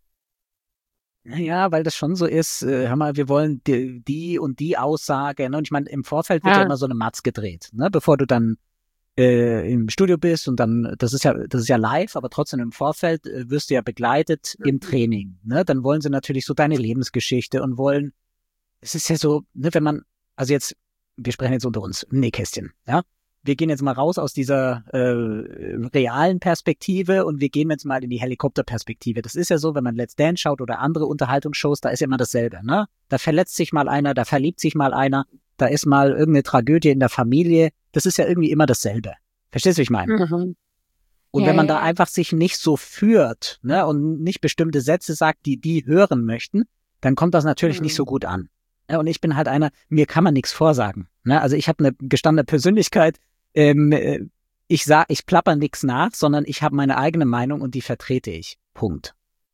S3: Ja, weil das schon so ist, äh, hör mal, wir wollen die, die und die Aussage, ne? Und ich meine, im Vorfeld wird ja. ja immer so eine Matz gedreht, ne? Bevor du dann äh, im Studio bist und dann, das ist ja, das ist ja live, aber trotzdem im Vorfeld äh, wirst du ja begleitet im Training, ne? Dann wollen sie natürlich so deine Lebensgeschichte und wollen, es ist ja so, ne, wenn man, also jetzt, wir sprechen jetzt unter uns, im Nähkästchen, ja? Wir gehen jetzt mal raus aus dieser äh, realen Perspektive und wir gehen jetzt mal in die Helikopterperspektive. Das ist ja so, wenn man Let's Dance schaut oder andere Unterhaltungsshows, da ist ja immer dasselbe, ne? Da verletzt sich mal einer, da verliebt sich mal einer, da ist mal irgendeine Tragödie in der Familie. Das ist ja irgendwie immer dasselbe. Verstehst du, wie ich meine? Mhm. Und ja, wenn man ja. da einfach sich nicht so führt, ne, und nicht bestimmte Sätze sagt, die die hören möchten, dann kommt das natürlich mhm. nicht so gut an. Ja, und ich bin halt einer, mir kann man nichts vorsagen. Ne? Also ich habe eine gestandene Persönlichkeit, ähm, ich sag, ich plapper nichts nach, sondern ich habe meine eigene Meinung und die vertrete ich. Punkt.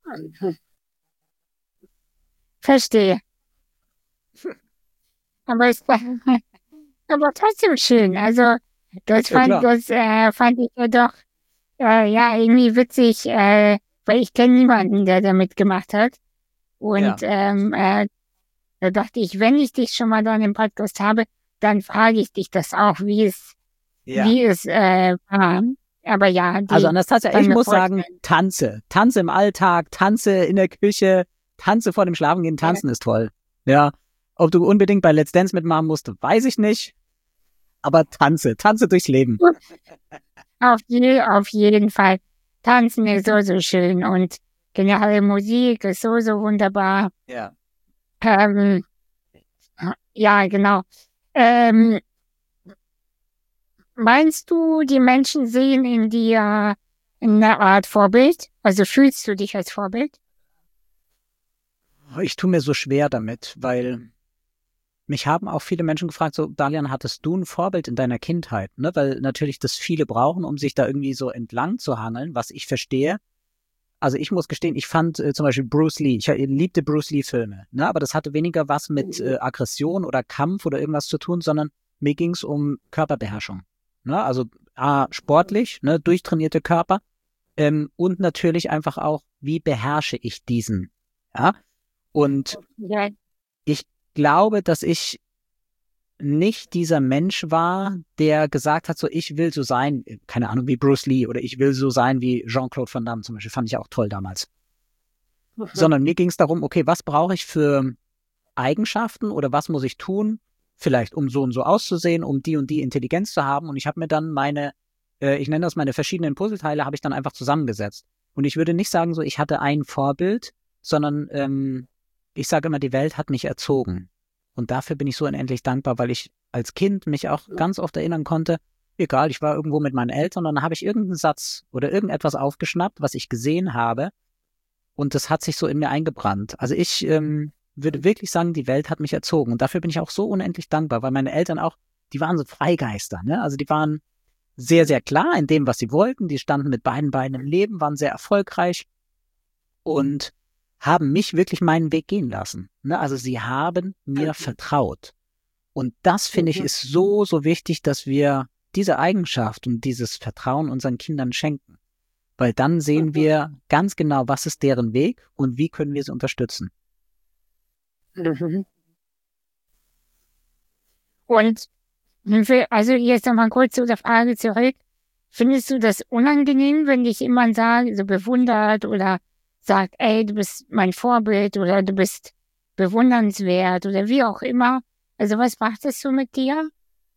S1: Verstehe. Aber es war aber trotzdem schön. Also das fand, ja, das, äh, fand ich ja doch äh, ja irgendwie witzig, äh, weil ich kenne niemanden, der da mitgemacht hat. Und ja. ähm, äh, da dachte ich, wenn ich dich schon mal dann im Podcast habe, dann frage ich dich das auch, wie es Ja. wie es äh, war. Aber ja. Die,
S3: also Anastasia, ich muss sagen, tanze. Tanze im Alltag, tanze in der Küche, tanze vor dem Schlafengehen, tanzen ja. ist toll. Ja. Ob du unbedingt bei Let's Dance mitmachen musst, weiß ich nicht. Aber tanze, tanze durchs Leben.
S1: Auf, je, auf jeden Fall. Tanzen ist so, so schön und generell Musik ist so, so wunderbar.
S3: Ja.
S1: Ähm, ja, genau. Ähm, Meinst du, die Menschen sehen in dir eine Art Vorbild? Also fühlst du dich als Vorbild?
S3: Ich tue mir so schwer damit, weil mich haben auch viele Menschen gefragt, so, Dalian, hattest du ein Vorbild in deiner Kindheit? Ne? Weil natürlich das viele brauchen, um sich da irgendwie so entlang zu hangeln, was ich verstehe. Also ich muss gestehen, ich fand äh, zum Beispiel Bruce Lee, ich äh, liebte Bruce Lee-Filme, ne? Aber das hatte weniger was mit äh, Aggression oder Kampf oder irgendwas zu tun, sondern mir ging es um Körperbeherrschung. Ne, also A, sportlich, ne, durchtrainierte Körper ähm, und natürlich einfach auch, wie beherrsche ich diesen? Ja, und ja. ich glaube, dass ich nicht dieser Mensch war, der gesagt hat, so ich will so sein, keine Ahnung, wie Bruce Lee oder ich will so sein wie Jean-Claude Van Damme zum Beispiel, fand ich auch toll damals. Mhm. Sondern mir ging es darum, okay, was brauche ich für Eigenschaften oder was muss ich tun, vielleicht um so und so auszusehen, um die und die Intelligenz zu haben. Und ich habe mir dann meine, äh, ich nenne das meine verschiedenen Puzzleteile, habe ich dann einfach zusammengesetzt. Und ich würde nicht sagen, so ich hatte ein Vorbild, sondern ähm, ich sage immer, die Welt hat mich erzogen. Und dafür bin ich so unendlich dankbar, weil ich als Kind mich auch ganz oft erinnern konnte, egal, ich war irgendwo mit meinen Eltern und dann habe ich irgendeinen Satz oder irgendetwas aufgeschnappt, was ich gesehen habe und das hat sich so in mir eingebrannt. Also ich ähm, würde wirklich sagen, die Welt hat mich erzogen und dafür bin ich auch so unendlich dankbar, weil meine Eltern auch, die waren so Freigeister, ne? Also die waren sehr, sehr klar in dem, was sie wollten, die standen mit beiden Beinen im Leben, waren sehr erfolgreich und haben mich wirklich meinen Weg gehen lassen. Ne? Also sie haben mir vertraut. Und das, finde ich, ist so, so wichtig, dass wir diese Eigenschaft und dieses Vertrauen unseren Kindern schenken. Weil dann sehen wir ganz genau, was ist deren Weg und wie können wir sie unterstützen.
S1: Und also jetzt nochmal kurz zu der Frage zurück. Findest du das unangenehm, wenn dich jemand sagt, so bewundert oder sagt, ey, du bist mein Vorbild oder du bist bewundernswert oder wie auch immer? Also was macht das so mit dir?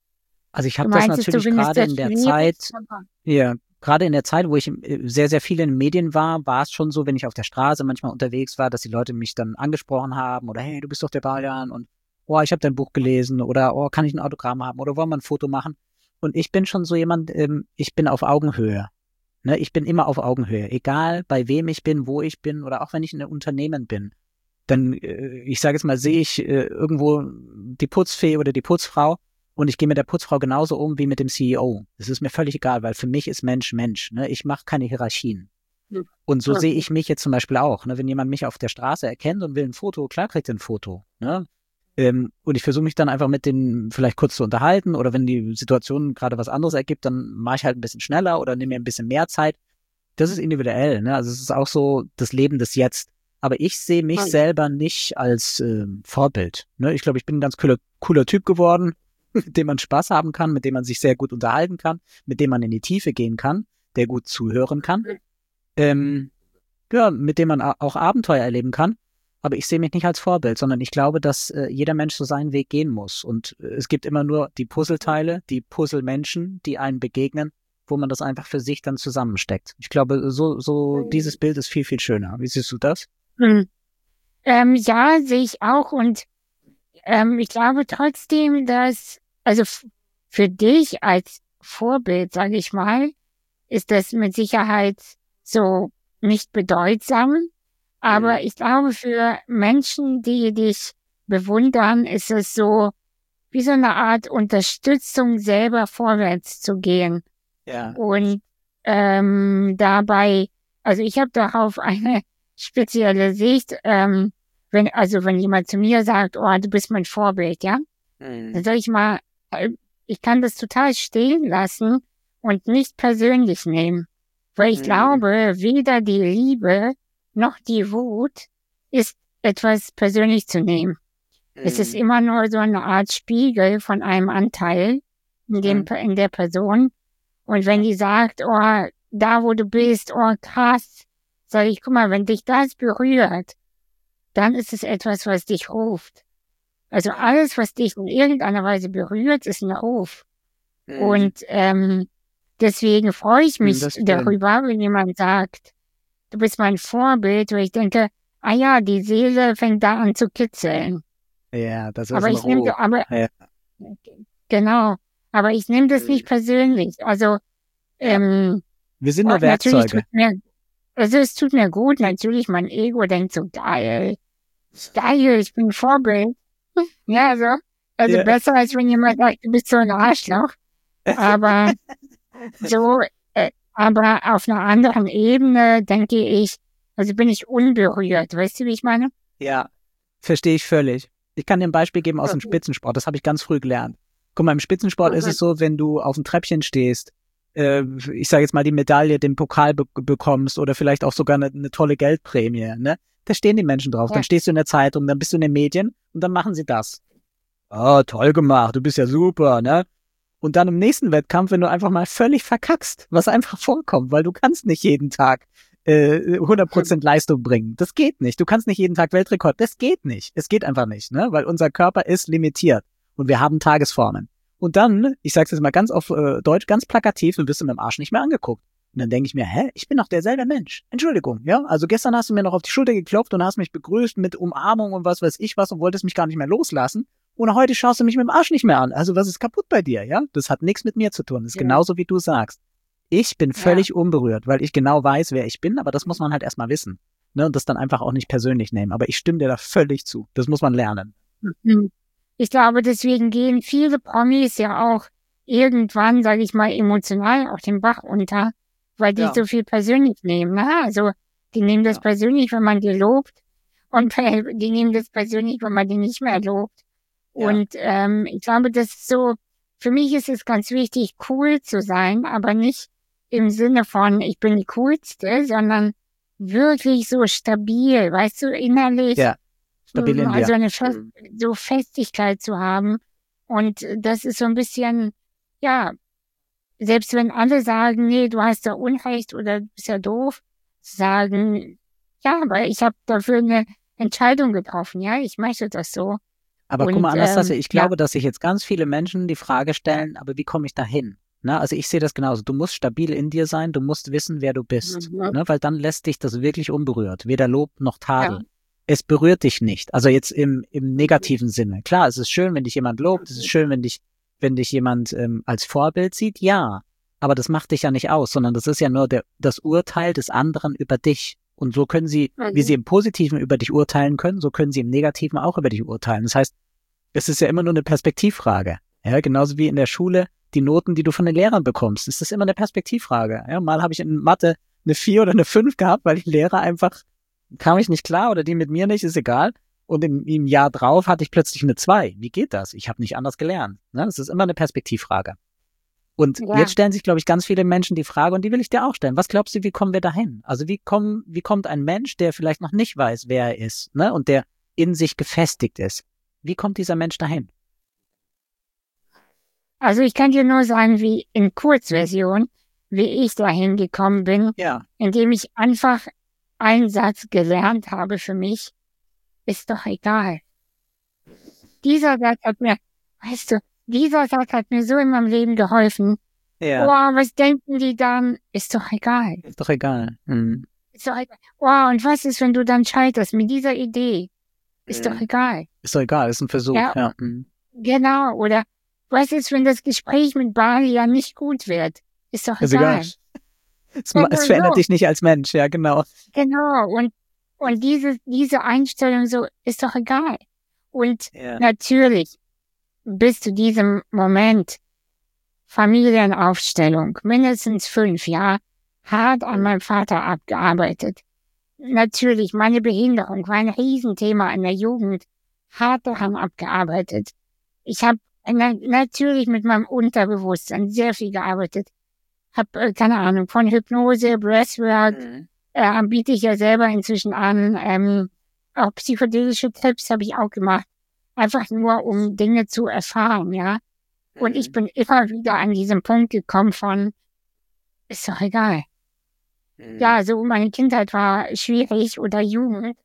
S3: Also ich habe das natürlich gerade in der Zeit, ja, gerade in der Zeit, wo ich sehr, sehr viel in den Medien war, war es schon so, wenn ich auf der Straße manchmal unterwegs war, dass die Leute mich dann angesprochen haben oder hey, du bist doch der Baljan und oh, ich habe dein Buch gelesen oder oh, kann ich ein Autogramm haben oder wollen wir ein Foto machen? Und ich bin schon so jemand, ähm, ich bin auf Augenhöhe. Ne? Ich bin immer auf Augenhöhe, egal bei wem ich bin, wo ich bin oder auch wenn ich in einem Unternehmen bin. Dann, äh, ich sage jetzt mal, sehe ich äh, irgendwo die Putzfee oder die Putzfrau und ich gehe mit der Putzfrau genauso um wie mit dem C E O. Das ist mir völlig egal, weil für mich ist Mensch Mensch. Ne? Ich mache keine Hierarchien. Und so sehe ich mich jetzt zum Beispiel auch. Ne? Wenn jemand mich auf der Straße erkennt und will ein Foto, klar kriegt er ein Foto. Ne? Ähm, und ich versuche mich dann einfach mit denen vielleicht kurz zu unterhalten oder wenn die Situation gerade was anderes ergibt, dann mache ich halt ein bisschen schneller oder nehme mir ein bisschen mehr Zeit. Das ist individuell, ne? Also es ist auch so das Leben des Jetzt. Aber ich sehe mich okay. selber nicht als äh, Vorbild. Ne? Ich glaube, ich bin ein ganz cooler, cooler Typ geworden, mit dem man Spaß haben kann, mit dem man sich sehr gut unterhalten kann, mit dem man in die Tiefe gehen kann, der gut zuhören kann, ähm, ja, mit dem man auch Abenteuer erleben kann. Aber ich sehe mich nicht als Vorbild, sondern ich glaube, dass äh, jeder Mensch so seinen Weg gehen muss. Und äh, es gibt immer nur die Puzzleteile, die Puzzlemenschen, die einem begegnen, wo man das einfach für sich dann zusammensteckt. Ich glaube, so, so dieses Bild ist viel, viel schöner. Wie siehst du das?
S1: Hm. Ähm, ja, sehe ich auch. Und ähm, ich glaube trotzdem, dass, also f- für dich als Vorbild, sage ich mal, ist das mit Sicherheit so nicht bedeutsam. Aber ich glaube, für Menschen, die dich bewundern, ist es so wie so eine Art Unterstützung, selber vorwärts zu gehen.
S3: Ja.
S1: Und ähm, dabei, also ich habe darauf eine spezielle Sicht, ähm, wenn, also wenn jemand zu mir sagt, oh, du bist mein Vorbild, ja,
S3: Mhm.
S1: dann sag ich mal, äh, ich kann das total stehen lassen und nicht persönlich nehmen. Weil ich
S3: Mhm.
S1: glaube, weder die Liebe noch die Wut ist etwas persönlich zu nehmen. Es ist
S3: Mhm.
S1: immer nur so eine Art Spiegel von einem Anteil in, dem,
S3: Mhm.
S1: in der Person. Und wenn die sagt, oh, da wo du bist, oh krass, sag ich, guck mal, wenn dich das berührt, dann ist es etwas, was dich ruft. Also alles, was dich in irgendeiner Weise berührt, ist ein Ruf.
S3: Mhm.
S1: Und ähm, deswegen freue ich mich
S3: Das stimmt.
S1: darüber, wenn jemand sagt, du bist mein Vorbild, wo ich denke, ah ja, die Seele fängt da an zu kitzeln.
S3: Ja, das ist
S1: Aber
S3: ein
S1: ich nehme,
S3: Ruf.
S1: aber
S3: Ja.
S1: genau, aber ich nehme das nicht persönlich. Also ähm,
S3: Wir sind nur
S1: oh, natürlich
S3: Werkzeuge.
S1: tut mir, also es tut mir gut, natürlich mein Ego denkt so, geil, geil, ich bin ein Vorbild. Ja, so. Also
S3: Ja.
S1: besser, als wenn jemand sagt, du bist so ein Arschloch. Aber so, äh, aber auf einer anderen Ebene denke ich, also bin ich unberührt. Weißt du, wie ich meine?
S3: Ja, verstehe ich völlig. Ich kann dir ein Beispiel geben aus dem Spitzensport. Das habe ich ganz früh gelernt. Guck mal, im Spitzensport ist es so, wenn du auf dem Treppchen stehst, äh, ich sage jetzt mal die Medaille, den Pokal be bekommst oder vielleicht auch sogar eine, eine tolle Geldprämie, ne? Da stehen die Menschen drauf.
S1: Ja.
S3: Dann stehst du in der Zeitung, dann bist du in den Medien und dann machen sie das. Oh, toll gemacht, du bist ja super, ne? Und dann im nächsten Wettkampf, wenn du einfach mal völlig verkackst, was einfach vorkommt, weil du kannst nicht jeden Tag äh, hundert Prozent Leistung bringen. Das geht nicht. Du kannst nicht jeden Tag Weltrekord. Das geht nicht. Es geht einfach nicht, ne? Weil unser Körper ist limitiert und wir haben Tagesformen. Und dann, ich sag's jetzt mal ganz auf äh, Deutsch, ganz plakativ, du wirst mit dem Arsch nicht mehr angeguckt. Und dann denke ich mir, hä, ich bin doch derselbe Mensch. Entschuldigung, ja? Also gestern hast du mir noch auf die Schulter geklopft und hast mich begrüßt mit Umarmung und was weiß ich was und wolltest mich gar nicht mehr loslassen. Und heute schaust du mich mit dem Arsch nicht mehr an. Also was ist kaputt bei dir, ja? Das hat nichts mit mir zu tun. Das ist ja. genauso, wie du sagst. Ich bin völlig ja. unberührt, weil ich genau weiß, wer ich bin, aber das muss man halt erstmal wissen. Ne? Und das dann einfach auch nicht persönlich nehmen. Aber ich stimme dir da völlig zu. Das muss man lernen.
S1: Ich glaube, deswegen gehen viele Promis ja auch irgendwann, sage ich mal, emotional auf den Bach unter, weil die ja. so viel persönlich nehmen. Ne? Also die nehmen das ja. persönlich, wenn man die lobt, und die nehmen das persönlich, wenn man die nicht mehr lobt. Ja. Und ähm, ich glaube, das ist so, für mich ist es ganz wichtig, cool zu sein, aber nicht im Sinne von, ich bin die Coolste, sondern wirklich so stabil, weißt du, innerlich.
S3: Ja, stabil in dir.
S1: Also eine Fest, so Festigkeit zu haben. Und das ist so ein bisschen, ja, selbst wenn alle sagen, nee, du hast da Unrecht oder du bist ja doof, sagen, ja, aber ich habe dafür eine Entscheidung getroffen, ja, ich möchte das so.
S3: Aber
S1: und,
S3: guck mal, Anastasia,
S1: ähm,
S3: ich glaube,
S1: ja.
S3: dass sich jetzt ganz viele Menschen die Frage stellen, aber wie komme ich da hin? Ne? Also ich sehe das genauso. Du musst stabil in dir sein, du musst wissen, wer du bist. Mhm. Ne? Weil dann lässt dich das wirklich unberührt. Weder Lob noch Tadel. Ja. Es berührt dich nicht. Also jetzt im, im negativen Sinne. Klar, es ist schön, wenn dich jemand lobt, es ist schön, wenn dich, wenn dich jemand ähm, als Vorbild sieht, ja. Aber das macht dich ja nicht aus, sondern das ist ja nur der, das Urteil des anderen über dich. Und so können sie, mhm. wie sie im Positiven über dich urteilen können, so können sie im Negativen auch über dich urteilen. Das heißt, es ist ja immer nur eine Perspektivfrage. Ja, genauso wie in der Schule die Noten, die du von den Lehrern bekommst. Es ist immer eine Perspektivfrage. Ja, mal habe ich in Mathe eine vier oder eine fünf gehabt, weil die Lehrer einfach, kam ich nicht klar oder die mit mir nicht, ist egal. Und im, im Jahr drauf hatte ich plötzlich eine zwei. Wie geht das? Ich habe nicht anders gelernt. Ne? Das ist immer eine Perspektivfrage. Und ja. jetzt stellen sich, glaube ich, ganz viele Menschen die Frage, und die will ich dir auch stellen. Was glaubst du, wie kommen wir dahin? Also wie, kommen, wie kommt ein Mensch, der vielleicht noch nicht weiß, wer er ist, ne, und der in sich gefestigt ist, wie kommt dieser Mensch dahin?
S1: Also ich kann dir nur sagen, wie in Kurzversion, wie ich dahin gekommen bin,
S3: ja.
S1: indem ich einfach einen Satz gelernt habe für mich, ist doch egal. Dieser Satz hat mir, weißt du, dieser Satz hat mir so in meinem Leben geholfen.
S3: Ja.
S1: Oh, was denken die dann? Ist doch egal.
S3: Ist doch egal. Mhm.
S1: Ist doch egal. Oh, und was ist, wenn du dann scheiterst mit dieser Idee? Ist mhm. doch egal.
S3: Ist doch egal, ist ein Versuch. Ja. ja. Mhm.
S1: Genau, oder was ist, wenn das Gespräch mit Barney ja nicht gut wird? Ist doch
S3: ist
S1: egal.
S3: egal. Es, ja, es verändert so. dich nicht als Mensch, ja, genau.
S1: Genau, und, und diese, diese Einstellung so, ist doch egal. Und ja. natürlich, bis zu diesem Moment, Familienaufstellung, mindestens fünf Jahre, hart an meinem Vater abgearbeitet. Natürlich, meine Behinderung war ein Riesenthema in der Jugend, hart daran abgearbeitet. Ich habe na, natürlich mit meinem Unterbewusstsein sehr viel gearbeitet. Hab, äh, keine Ahnung, von Hypnose, Breathwork, mhm. äh, biete ich ja selber inzwischen an. Ähm, auch psychedelische Tipps habe ich auch gemacht. Einfach nur, um Dinge zu erfahren, ja. Und ich bin immer wieder an diesen Punkt gekommen von, ist doch egal. Mhm. Ja, so meine Kindheit war schwierig oder Jugend.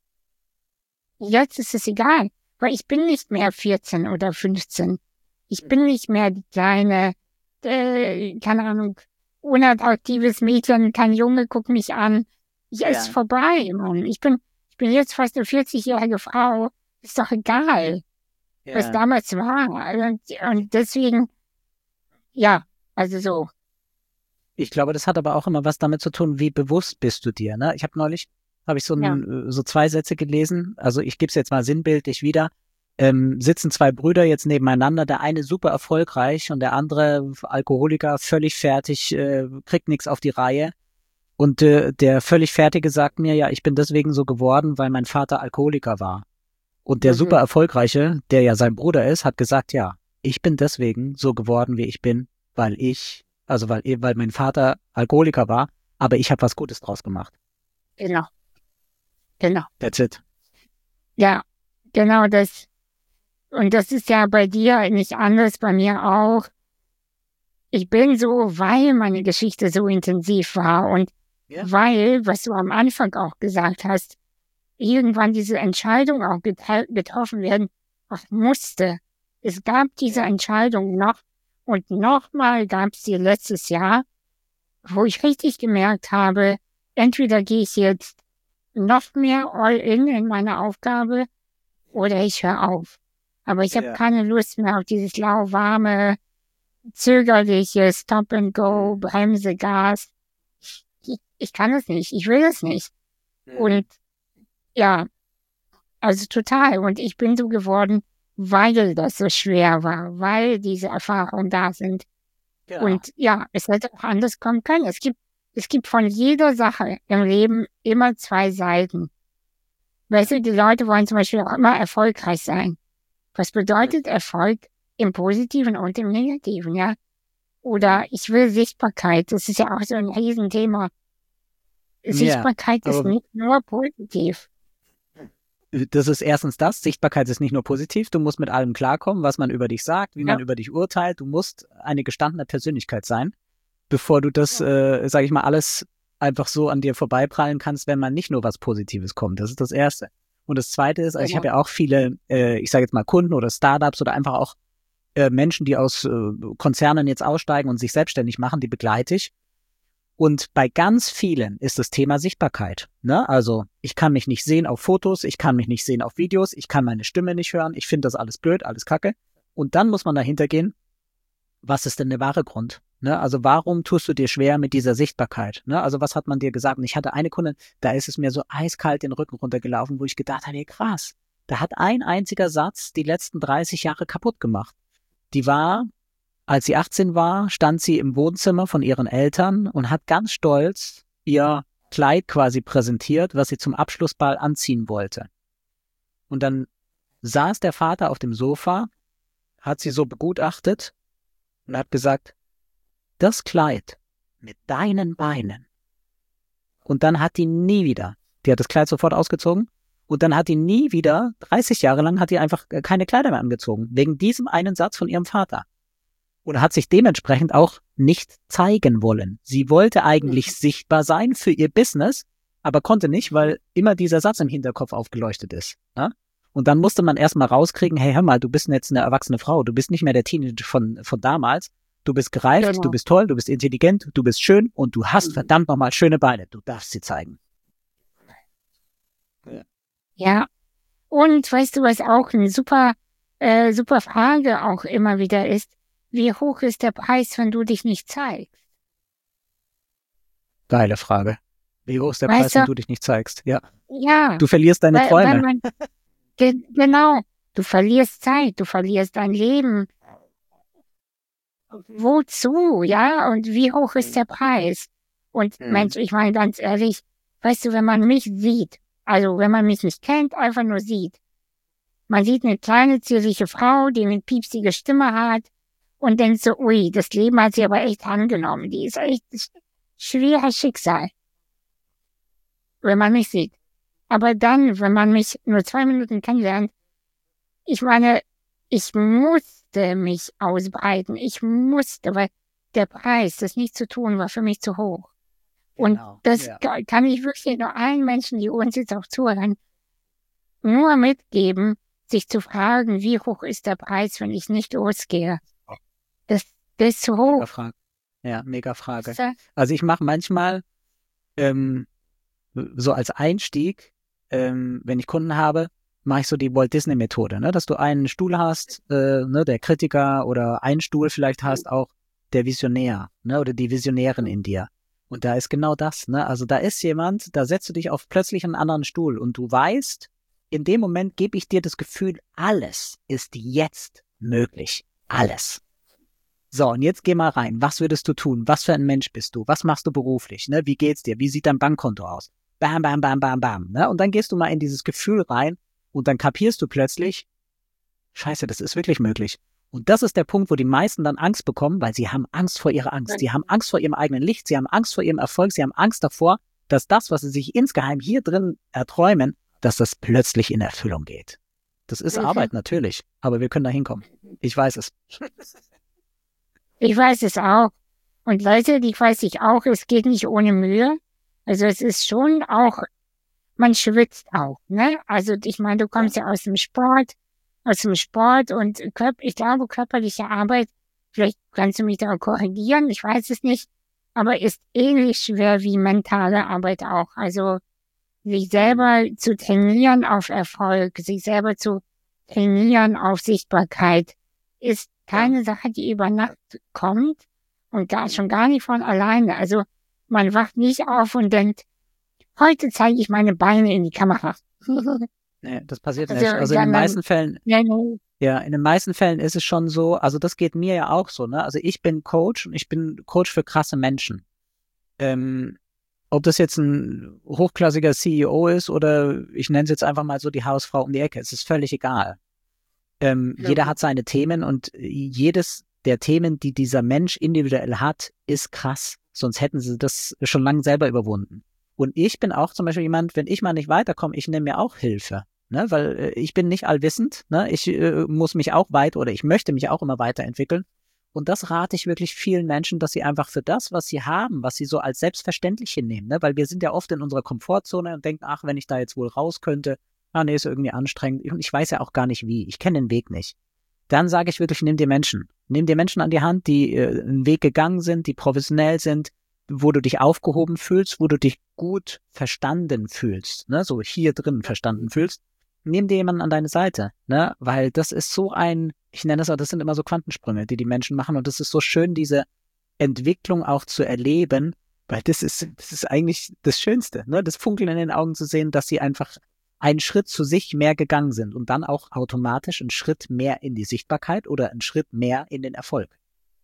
S1: Jetzt ist es egal, weil ich bin nicht mehr vierzehn oder fünfzehn. Ich bin nicht mehr die kleine, äh, keine Ahnung, unattraktives Mädchen, kein Junge guckt mich an. Ja, ist vorbei, Mann. Ich bin, ich bin jetzt fast eine vierzigjährige Frau. Ist doch egal, ja. was damals war. Und, und deswegen, ja, also so.
S3: Ich glaube, das hat aber auch immer was damit zu tun, wie bewusst bist du dir. Ne? Ich habe neulich, habe ich so, ein, ja. so zwei Sätze gelesen, also ich gebe es jetzt mal sinnbildlich wieder. Ähm, sitzen zwei Brüder jetzt nebeneinander, der eine super erfolgreich und der andere Alkoholiker, völlig fertig, äh, kriegt nichts auf die Reihe. Und äh, der völlig Fertige sagt mir, ja, ich bin deswegen so geworden, weil mein Vater Alkoholiker war. Und der mhm. super Erfolgreiche, der ja sein Bruder ist, hat gesagt, ja, ich bin deswegen so geworden, wie ich bin, weil ich, also weil, weil mein Vater Alkoholiker war, aber ich habe was Gutes draus gemacht.
S1: Genau. Genau.
S3: That's it.
S1: Ja, genau das. Und das ist ja bei dir nicht anders, bei mir auch. Ich bin so, weil meine Geschichte so intensiv war und ja. weil, was du am Anfang auch gesagt hast, irgendwann diese Entscheidung auch get- getroffen werden auch musste. Es gab diese ja. Entscheidung noch und nochmal gab es die letztes Jahr, wo ich richtig gemerkt habe, entweder gehe ich jetzt noch mehr all in in meine Aufgabe oder ich höre auf. Aber ich habe
S3: Ja.
S1: keine Lust mehr auf dieses lauwarme, zögerliche Stop and Go, Bremse, Gas. Ich, ich kann es nicht. Ich will es nicht. Und ja, also total. Und ich bin so geworden, weil das so schwer war, weil diese Erfahrungen da sind.
S3: Genau.
S1: Und ja, es hätte auch anders kommen können. Es gibt, es gibt von jeder Sache im Leben immer zwei Seiten. Weißt du, die Leute wollen zum Beispiel auch immer erfolgreich sein. Was bedeutet Erfolg im Positiven und im Negativen, ja? Oder ich will Sichtbarkeit. Das ist ja auch so ein Riesenthema. Sichtbarkeit ist
S3: aber-
S1: nicht nur positiv.
S3: Das ist erstens das. Sichtbarkeit ist nicht nur positiv. Du musst mit allem klarkommen, was man über dich sagt, wie
S1: Ja.
S3: man über dich urteilt. Du musst eine gestandene Persönlichkeit sein, bevor du das, äh, sage ich mal, alles einfach so an dir vorbeiprallen kannst, wenn man nicht nur was Positives kommt. Das ist das Erste. Und das Zweite ist, also ich
S1: Genau.
S3: habe ja auch viele, äh, ich sage jetzt mal Kunden oder Startups oder einfach auch äh, Menschen, die aus äh, Konzernen jetzt aussteigen und sich selbstständig machen, die begleite ich. Und bei ganz vielen ist das Thema Sichtbarkeit. Ne? Also ich kann mich nicht sehen auf Fotos, ich kann mich nicht sehen auf Videos, ich kann meine Stimme nicht hören, ich finde das alles blöd, alles kacke. Und dann muss man dahinter gehen, was ist denn der wahre Grund? Ne? Also warum tust du dir schwer mit dieser Sichtbarkeit? Ne? Also was hat man dir gesagt? Und ich hatte eine Kundin, da ist es mir so eiskalt den Rücken runtergelaufen, wo ich gedacht habe, hey, krass, da hat ein einziger Satz die letzten dreißig Jahre kaputt gemacht. Die war... Als sie achtzehn war, stand sie im Wohnzimmer von ihren Eltern und hat ganz stolz ihr Kleid quasi präsentiert, was sie zum Abschlussball anziehen wollte. Und dann saß der Vater auf dem Sofa, hat sie so begutachtet und hat gesagt, das Kleid mit deinen Beinen. Und dann hat die nie wieder, die hat das Kleid sofort ausgezogen und dann hat die nie wieder, dreißig Jahre lang hat die einfach keine Kleider mehr angezogen, wegen diesem einen Satz von ihrem Vater. Und hat sich dementsprechend auch nicht zeigen wollen. Sie wollte eigentlich sichtbar sein für ihr Business, aber konnte nicht, weil immer dieser Satz im Hinterkopf aufgeleuchtet ist. Ne? Und dann musste man erstmal rauskriegen, hey, hör mal, du bist jetzt eine erwachsene Frau, du bist nicht mehr der Teenager von, von damals, du bist gereift,
S1: Genau.
S3: du bist toll, du bist intelligent, du bist schön und du hast verdammt nochmal schöne Beine, du darfst sie zeigen.
S1: Ja. Und weißt du, was auch eine super, äh, super Frage auch immer wieder ist? Wie hoch ist der Preis, wenn du dich nicht zeigst?
S3: Geile Frage. Wie hoch ist der
S1: Weißt
S3: Preis,
S1: du-
S3: wenn du dich nicht zeigst? Ja.
S1: Ja.
S3: Du verlierst deine
S1: weil,
S3: Träume.
S1: Weil man, ge genau. Du verlierst Zeit, du verlierst dein Leben. Wozu, ja? Und wie hoch ist der Preis? Und
S3: Mhm.
S1: Mensch, ich meine ganz ehrlich, weißt du, wenn man mich sieht, also wenn man mich nicht kennt, einfach nur sieht, man sieht eine kleine, zierliche Frau, die eine piepsige Stimme hat und denkt so, ui, das Leben hat sie aber echt angenommen, die ist echt sch- schweres Schicksal, wenn man mich sieht. Aber dann, wenn man mich nur zwei Minuten kennenlernt, ich meine, ich musste mich ausbreiten, ich musste, weil der Preis, das nicht zu tun, war für mich zu hoch. Und
S3: Genau,
S1: das
S3: ja.
S1: ka- kann ich wirklich nur allen Menschen, die uns jetzt auch zuhören, nur mitgeben, sich zu fragen, wie hoch ist der Preis, wenn ich nicht losgehe. Das, das ist zu
S3: Mega
S1: hoch.
S3: Frage. Ja, mega Frage.
S1: Weißt du?
S3: Also ich mache manchmal ähm, so als Einstieg, ähm, wenn ich Kunden habe, mache ich so die Walt Disney Methode, ne? Dass du einen Stuhl hast, äh, ne, der Kritiker oder einen Stuhl vielleicht hast auch der Visionär, ne, oder die Visionärin in dir. Und da ist genau das, ne? Also da ist jemand, da setzt du dich auf plötzlich einen anderen Stuhl und du weißt, in dem Moment gebe ich dir das Gefühl, alles ist jetzt möglich. Alles. So, und jetzt geh mal rein. Was würdest du tun? Was für ein Mensch bist du? Was machst du beruflich? Ne? Wie geht's dir? Wie sieht dein Bankkonto aus? Bam, bam, bam, bam, bam. Ne? Und dann gehst du mal in dieses Gefühl rein und dann kapierst du plötzlich, Scheiße, das ist wirklich möglich. Und das ist der Punkt, wo die meisten dann Angst bekommen, weil sie haben Angst vor ihrer Angst. Sie haben Angst vor ihrem eigenen Licht. Sie haben Angst vor ihrem Erfolg. Sie haben Angst davor, dass das, was sie sich insgeheim hier drin erträumen, dass das plötzlich in Erfüllung geht. Das ist
S1: Mhm.
S3: Arbeit, natürlich. Aber wir können da hinkommen. Ich weiß es.
S1: Ich weiß es auch. Und Leute, die weiß ich auch, es geht nicht ohne Mühe. Also es ist schon auch, man schwitzt auch, ne? Also ich meine, du kommst ja aus dem Sport, aus dem Sport und Körp ich glaube, körperliche Arbeit, vielleicht kannst du mich da korrigieren, ich weiß es nicht, aber ist ähnlich schwer wie mentale Arbeit auch. Also sich selber zu trainieren auf Erfolg, sich selber zu trainieren auf Sichtbarkeit ist keine Sache, die über Nacht kommt und gar schon gar nicht von alleine. Also man wacht nicht auf und denkt, heute zeige ich meine Beine in die Kamera.
S3: Nee, das passiert
S1: Also
S3: nicht. Also in den
S1: dann-
S3: meisten Fällen,
S1: Nee, nee.
S3: ja, in den meisten Fällen ist es schon so, also das geht mir ja auch so, ne? Also ich bin Coach und ich bin Coach für krasse Menschen. Ähm, ob das jetzt ein hochklassiger C E O ist oder ich nenne es jetzt einfach mal so die Hausfrau um die Ecke, es ist völlig egal. Ähm,
S1: Ja.
S3: Jeder hat seine Themen und jedes der Themen, die dieser Mensch individuell hat, ist krass. Sonst hätten sie das schon lange selber überwunden. Und ich bin auch zum Beispiel jemand, wenn ich mal nicht weiterkomme, ich nehme mir auch Hilfe. Ne? Weil äh, ich bin nicht allwissend. Ne? Ich äh, muss mich auch weiter oder ich möchte mich auch immer weiterentwickeln. Und das rate ich wirklich vielen Menschen, dass sie einfach für das, was sie haben, was sie so als selbstverständlich hinnehmen, ne? Weil wir sind ja oft in unserer Komfortzone und denken, ach, wenn ich da jetzt wohl raus könnte, ah nee, ist irgendwie anstrengend. Und ich weiß ja auch gar nicht wie. Ich kenne den Weg nicht. Dann sage ich wirklich, nimm dir Menschen. Nimm dir Menschen an die Hand, die äh, einen Weg gegangen sind, die professionell sind, wo du dich aufgehoben fühlst, wo du dich gut verstanden fühlst, ne? So hier drin verstanden fühlst. Nimm dir jemanden an deine Seite, ne? Weil das ist so ein, ich nenne das auch, das sind immer so Quantensprünge, die die Menschen machen und das ist so schön, diese Entwicklung auch zu erleben, weil das ist, das ist eigentlich das Schönste, ne? Das Funkeln in den Augen zu sehen, dass sie einfach einen Schritt zu sich mehr gegangen sind und dann auch automatisch einen Schritt mehr in die Sichtbarkeit oder einen Schritt mehr in den Erfolg.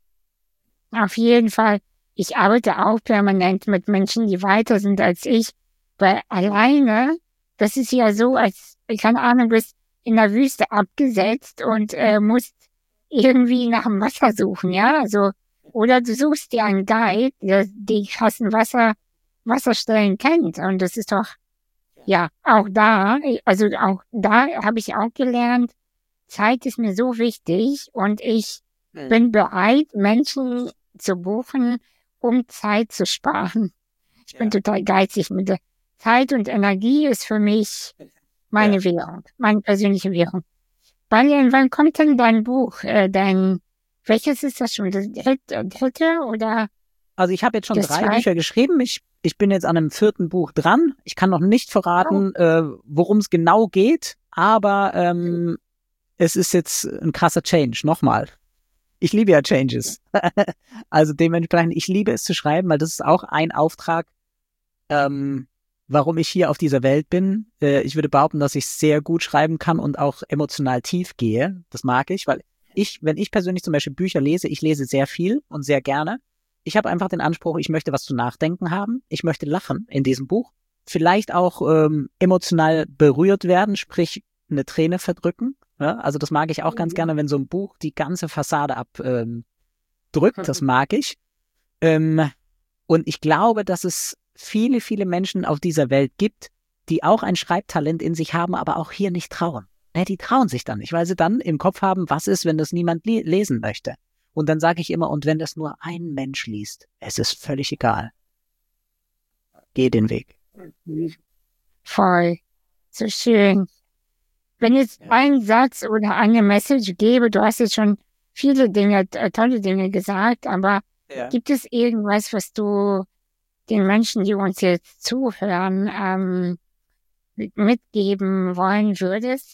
S1: Auf jeden Fall. Ich arbeite auch permanent mit Menschen, die weiter sind als ich, weil alleine, das ist ja so, als, keine Ahnung, bist in der Wüste abgesetzt und äh, musst irgendwie nach dem Wasser suchen, ja, also, oder du suchst dir einen Guide, der die krassen Wasser, Wasserstellen kennt und das ist doch, ja, auch da, also auch da habe ich auch gelernt, Zeit ist mir so wichtig und ich bin bereit, Menschen zu buchen, um Zeit zu sparen. Ich bin
S3: Ja.
S1: total geizig mit der Zeit und Energie ist für mich meine
S3: Ja.
S1: Währung, meine persönliche Währung. Wann, wann kommt denn dein Buch? Äh, dein, welches ist das schon? Das dritte, dritte oder?
S3: Also ich habe jetzt schon
S1: Das
S3: drei
S1: zwei-
S3: Bücher geschrieben. Ich, ich bin jetzt an einem vierten Buch dran. Ich kann noch nicht verraten, äh, worum es genau geht, aber ähm, es ist jetzt ein krasser Change. Nochmal. Ich liebe ja Changes. Also dementsprechend, ich liebe es zu schreiben, weil das ist auch ein Auftrag, ähm, warum ich hier auf dieser Welt bin. Äh, ich würde behaupten, dass ich sehr gut schreiben kann und auch emotional tief gehe. Das mag ich, weil ich, wenn ich persönlich zum Beispiel Bücher lese, ich lese sehr viel und sehr gerne. Ich habe einfach den Anspruch, ich möchte was zu nachdenken haben. Ich möchte lachen in diesem Buch. Vielleicht auch ähm, emotional berührt werden, sprich eine Träne verdrücken. Ja? Also das mag ich auch ganz gerne, wenn so ein Buch die ganze Fassade abdrückt. Ähm, drückt. Das mag ich. Ähm, und ich glaube, dass es viele, viele Menschen auf dieser Welt gibt, die auch ein Schreibtalent in sich haben, aber auch hier nicht trauen. Ja, die trauen sich dann nicht, weil sie dann im Kopf haben, was ist, wenn das niemand le- lesen möchte. Und dann sage ich immer, und wenn das nur ein Mensch liest, es ist völlig egal. Geh den Weg.
S1: Voll. So schön. Wenn jetzt ein Satz oder eine Message gäbe, du hast jetzt schon viele Dinge, äh, tolle Dinge gesagt, aber
S3: Ja.
S1: gibt es irgendwas, was du den Menschen, die uns jetzt zuhören, ähm, mitgeben wollen würdest?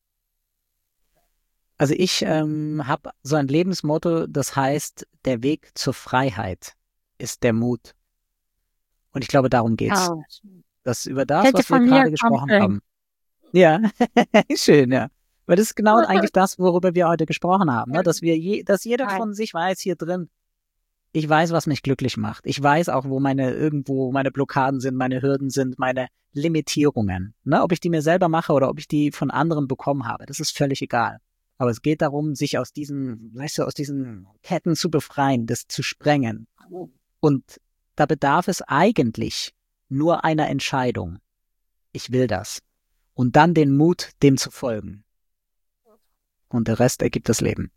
S3: Also ich ähm, habe so ein Lebensmotto, das heißt, der Weg zur Freiheit ist der Mut. Und ich glaube, darum geht's.
S1: Oh.
S3: Das über das,
S1: Hätte
S3: was wir
S1: von mir
S3: gerade
S1: kommen
S3: gesprochen
S1: können.
S3: haben. Ja, schön, ja. Weil das ist genau eigentlich das, worüber wir heute gesprochen haben, ne? Dass wir je, dass jeder
S1: Nein.
S3: von sich weiß hier drin, ich weiß, was mich glücklich macht. Ich weiß auch, wo meine irgendwo meine Blockaden sind, meine Hürden sind, meine Limitierungen. Ne? Ob ich die mir selber mache oder ob ich die von anderen bekommen habe, das ist völlig egal. Aber es geht darum, sich aus diesen, weißt du, aus diesen Ketten zu befreien, das zu sprengen. Und da bedarf es eigentlich nur einer Entscheidung. Ich will das. Und dann den Mut, dem zu folgen. Und der Rest ergibt das Leben.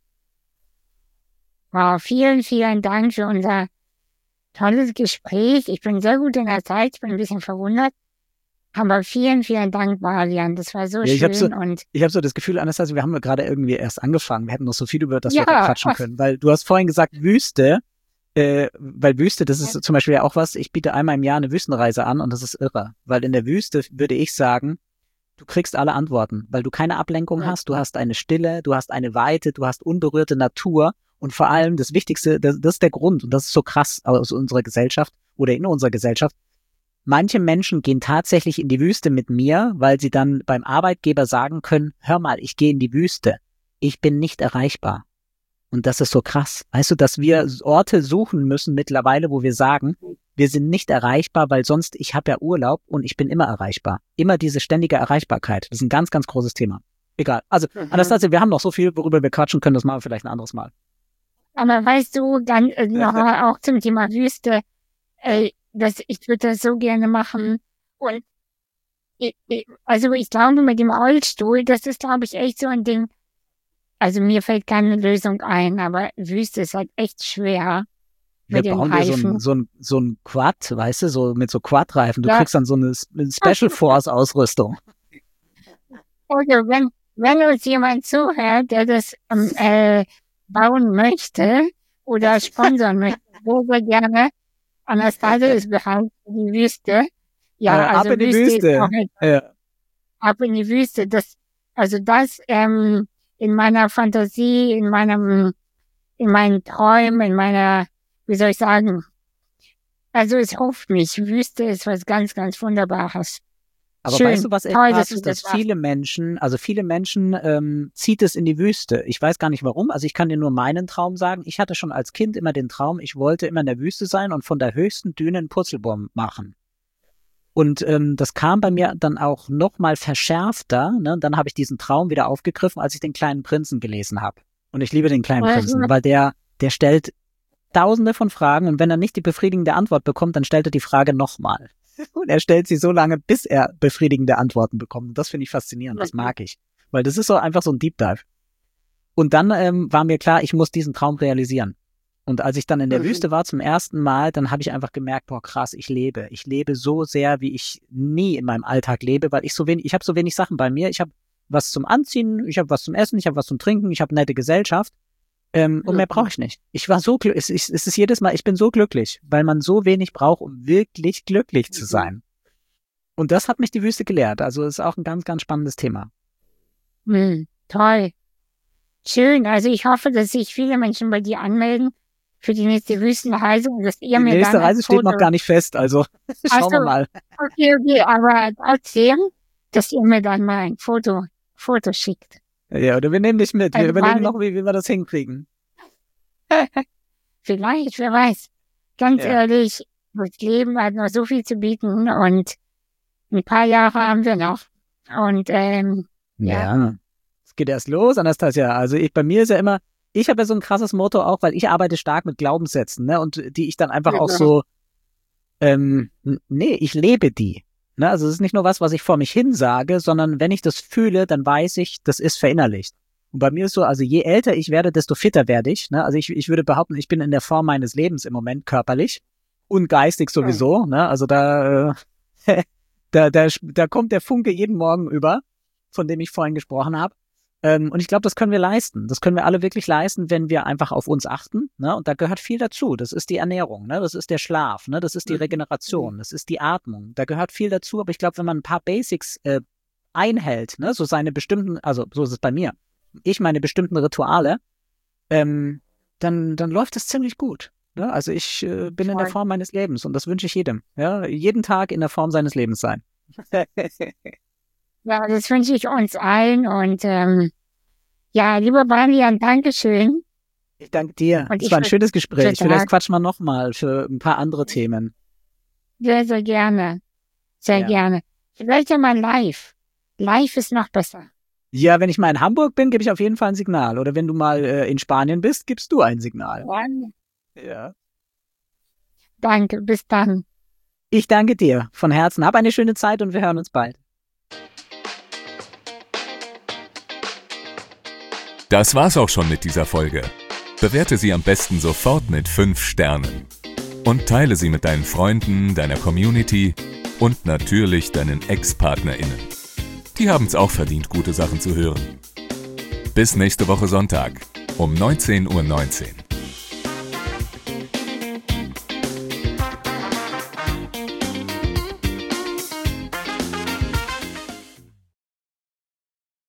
S1: Wow, vielen, vielen Dank für unser tolles Gespräch. Ich bin sehr gut in der Zeit, ich bin ein bisschen verwundert. Aber vielen, vielen Dank, Balian. Das war so
S3: Ja, ich
S1: schön
S3: hab so-
S1: und
S3: Ich habe so das Gefühl, Anastasia, wir haben ja gerade irgendwie erst angefangen. Wir hätten noch so viel, über das wir
S1: Ja.
S3: quatschen können. Weil du hast vorhin gesagt, Wüste. Äh, weil Wüste, das ist zum Beispiel ja auch was, ich biete einmal im Jahr eine Wüstenreise an und das ist irre. Weil in der Wüste würde ich sagen, Du kriegst alle Antworten, weil du keine Ablenkung
S1: Ja.
S3: hast, du hast eine Stille, du hast eine Weite, du hast unberührte Natur und vor allem das Wichtigste, das, das ist der Grund und das ist so krass aus unserer Gesellschaft oder in unserer Gesellschaft. Manche Menschen gehen tatsächlich in die Wüste mit mir, weil sie dann beim Arbeitgeber sagen können, hör mal, ich gehe in die Wüste, ich bin nicht erreichbar. Und das ist so krass. Weißt du, dass wir Orte suchen müssen mittlerweile, wo wir sagen, wir sind nicht erreichbar, weil sonst, ich habe ja Urlaub und ich bin immer erreichbar. Immer diese ständige Erreichbarkeit. Das ist ein ganz, ganz großes Thema. Egal. Also,
S1: Mhm.
S3: Anastasia, wir haben noch so viel, worüber wir quatschen können, das machen wir vielleicht ein anderes Mal.
S1: Aber weißt du, dann äh, noch auch zum Thema Wüste, äh, das, ich würde das so gerne machen. Und ich, ich, also ich glaube mit dem Rollstuhl, das ist, glaube ich, echt so ein Ding. Also mir fällt keine Lösung ein, aber Wüste ist halt echt schwer
S3: Wir
S1: mit den
S3: bauen dir so ein,
S1: Reifen.
S3: so ein, so ein Quad, weißt du, so mit so Quad-Reifen. Du
S1: Ja.
S3: kriegst dann so eine Special Force-Ausrüstung.
S1: Oder wenn, wenn uns jemand zuhört, der das ähm, äh, bauen möchte oder sponsern möchte, sehr, sehr gerne. Anastasia ist bereit für die Wüste. Ja,
S3: Äh, ab
S1: also
S3: in die
S1: Wüste ist
S3: Wüste.
S1: auch nicht
S3: Ja.
S1: ab in die Wüste. Das, also das ähm, in meiner Fantasie, in meinem, in meinen Träumen, in meiner, wie soll ich sagen, also es ruft mich. Wüste ist was ganz, ganz Wunderbares.
S3: Aber
S1: Schön,
S3: weißt du, was echt
S1: toll,
S3: krass
S1: dass du
S3: ist, dass
S1: das machst.
S3: viele Menschen, also viele Menschen ähm, zieht es in die Wüste. Ich weiß gar nicht warum, also ich kann dir nur meinen Traum sagen. Ich hatte schon als Kind immer den Traum, ich wollte immer in der Wüste sein und von der höchsten Düne einen Purzelbaum machen. Und ähm, das kam bei mir dann auch nochmal verschärfter. Ne? Dann habe ich diesen Traum wieder aufgegriffen, als ich den Kleinen Prinzen gelesen habe. Und ich liebe den Kleinen
S1: Mhm.
S3: Prinzen, weil der, der stellt tausende von Fragen und wenn er nicht die befriedigende Antwort bekommt, dann stellt er die Frage nochmal. Und er stellt sie so lange, bis er befriedigende Antworten bekommt. Und das finde ich faszinierend, das mag ich. Weil das ist so einfach so ein Deep Dive. Und dann ähm, war mir klar, ich muss diesen Traum realisieren. Und als ich dann in der
S1: Mhm.
S3: Wüste war zum ersten Mal, dann habe ich einfach gemerkt, boah krass, ich lebe. Ich lebe so sehr, wie ich nie in meinem Alltag lebe, weil ich so wenig, ich habe so wenig Sachen bei mir. Ich habe was zum Anziehen, ich habe was zum Essen, ich habe was zum Trinken, ich habe nette Gesellschaft. Ähm, und mehr
S1: Mhm.
S3: brauche ich nicht. Ich war so glücklich, es, ist- es ist jedes Mal, ich bin so glücklich, weil man so wenig braucht, um wirklich glücklich zu
S1: Mhm.
S3: sein. Und das hat mich die Wüste gelehrt. Also ist auch ein ganz, ganz spannendes Thema.
S1: Hm, toll. Schön. Also ich hoffe, dass sich viele Menschen bei dir anmelden für die nächste Wüstenreise und dass ihr
S3: Die
S1: mir
S3: nächste
S1: dann ein
S3: Reise steht
S1: Foto...
S3: noch gar nicht fest, also schauen wir
S1: so.
S3: mal.
S1: Okay, okay, aber erzählen, dass ihr mir dann mal ein Foto, Foto schickt.
S3: Ja, oder wir nehmen dich mit. Wir
S1: Also
S3: überlegen
S1: weil-
S3: noch, wie, wie wir das hinkriegen.
S1: Vielleicht, wer weiß. Ganz
S3: Ja.
S1: ehrlich, das Leben hat noch so viel zu bieten und ein paar Jahre haben wir noch. Und ähm, Ja.
S3: Ja. Es geht erst los, Anastasia. Also ich, bei mir ist ja immer, ich habe ja so ein krasses Motto auch, weil ich arbeite stark mit Glaubenssätzen, ne, und die ich dann einfach auch
S1: Ja.
S3: so, ähm, n- nee, ich lebe die. Ne, also es ist nicht nur was, was ich vor mich hin sage, sondern wenn ich das fühle, dann weiß ich, das ist verinnerlicht. Und bei mir ist so, also je älter ich werde, desto fitter werde ich. Ne? Also ich, ich würde behaupten, ich bin in der Form meines Lebens im Moment körperlich und geistig sowieso. Ne? Also da, äh, da, da, da kommt der Funke jeden Morgen über, von dem ich vorhin gesprochen habe. Ähm, und ich glaube, das können wir leisten. Das können wir alle wirklich leisten, wenn wir einfach auf uns achten. Ne? Und da gehört viel dazu. Das ist die Ernährung, ne? Das ist der Schlaf, ne? Das ist die
S1: Mhm.
S3: Regeneration, das ist die Atmung. Da gehört viel dazu. Aber ich glaube, wenn man ein paar Basics äh, einhält, ne? So seine bestimmten, also so ist es bei mir, ich meine bestimmten Rituale, ähm, dann, dann läuft es ziemlich gut. Ne? Also ich äh, bin in der
S1: Voll.
S3: Form meines Lebens und das wünsche ich jedem. Ja? Jeden Tag in der Form seines Lebens sein.
S1: ja, das wünsche ich uns allen. Und ähm, ja, lieber Balian, Dankeschön.
S3: Ich danke dir.
S1: Und
S3: Es
S1: ich
S3: war ein
S1: würd-
S3: schönes Gespräch.
S1: total-
S3: Vielleicht quatschen wir nochmal für ein paar andere Themen.
S1: Sehr, sehr gerne. Sehr
S3: Ja.
S1: gerne. Vielleicht ja mal live. Live ist noch besser.
S3: Ja, wenn ich mal in Hamburg bin, gebe ich auf jeden Fall ein Signal. Oder wenn du mal äh, in Spanien bist, gibst du ein Signal.
S1: Ja.
S3: Ja.
S1: Danke, bis dann.
S3: Ich danke dir von Herzen. Hab eine schöne Zeit und wir hören uns bald.
S2: Das war's auch schon mit dieser Folge. Bewerte sie am besten sofort mit fünf Sternen. Und teile sie mit deinen Freunden, deiner Community und natürlich deinen Ex-PartnerInnen. Die haben's auch verdient, gute Sachen zu hören. Bis nächste Woche Sonntag um neunzehn Uhr neunzehn.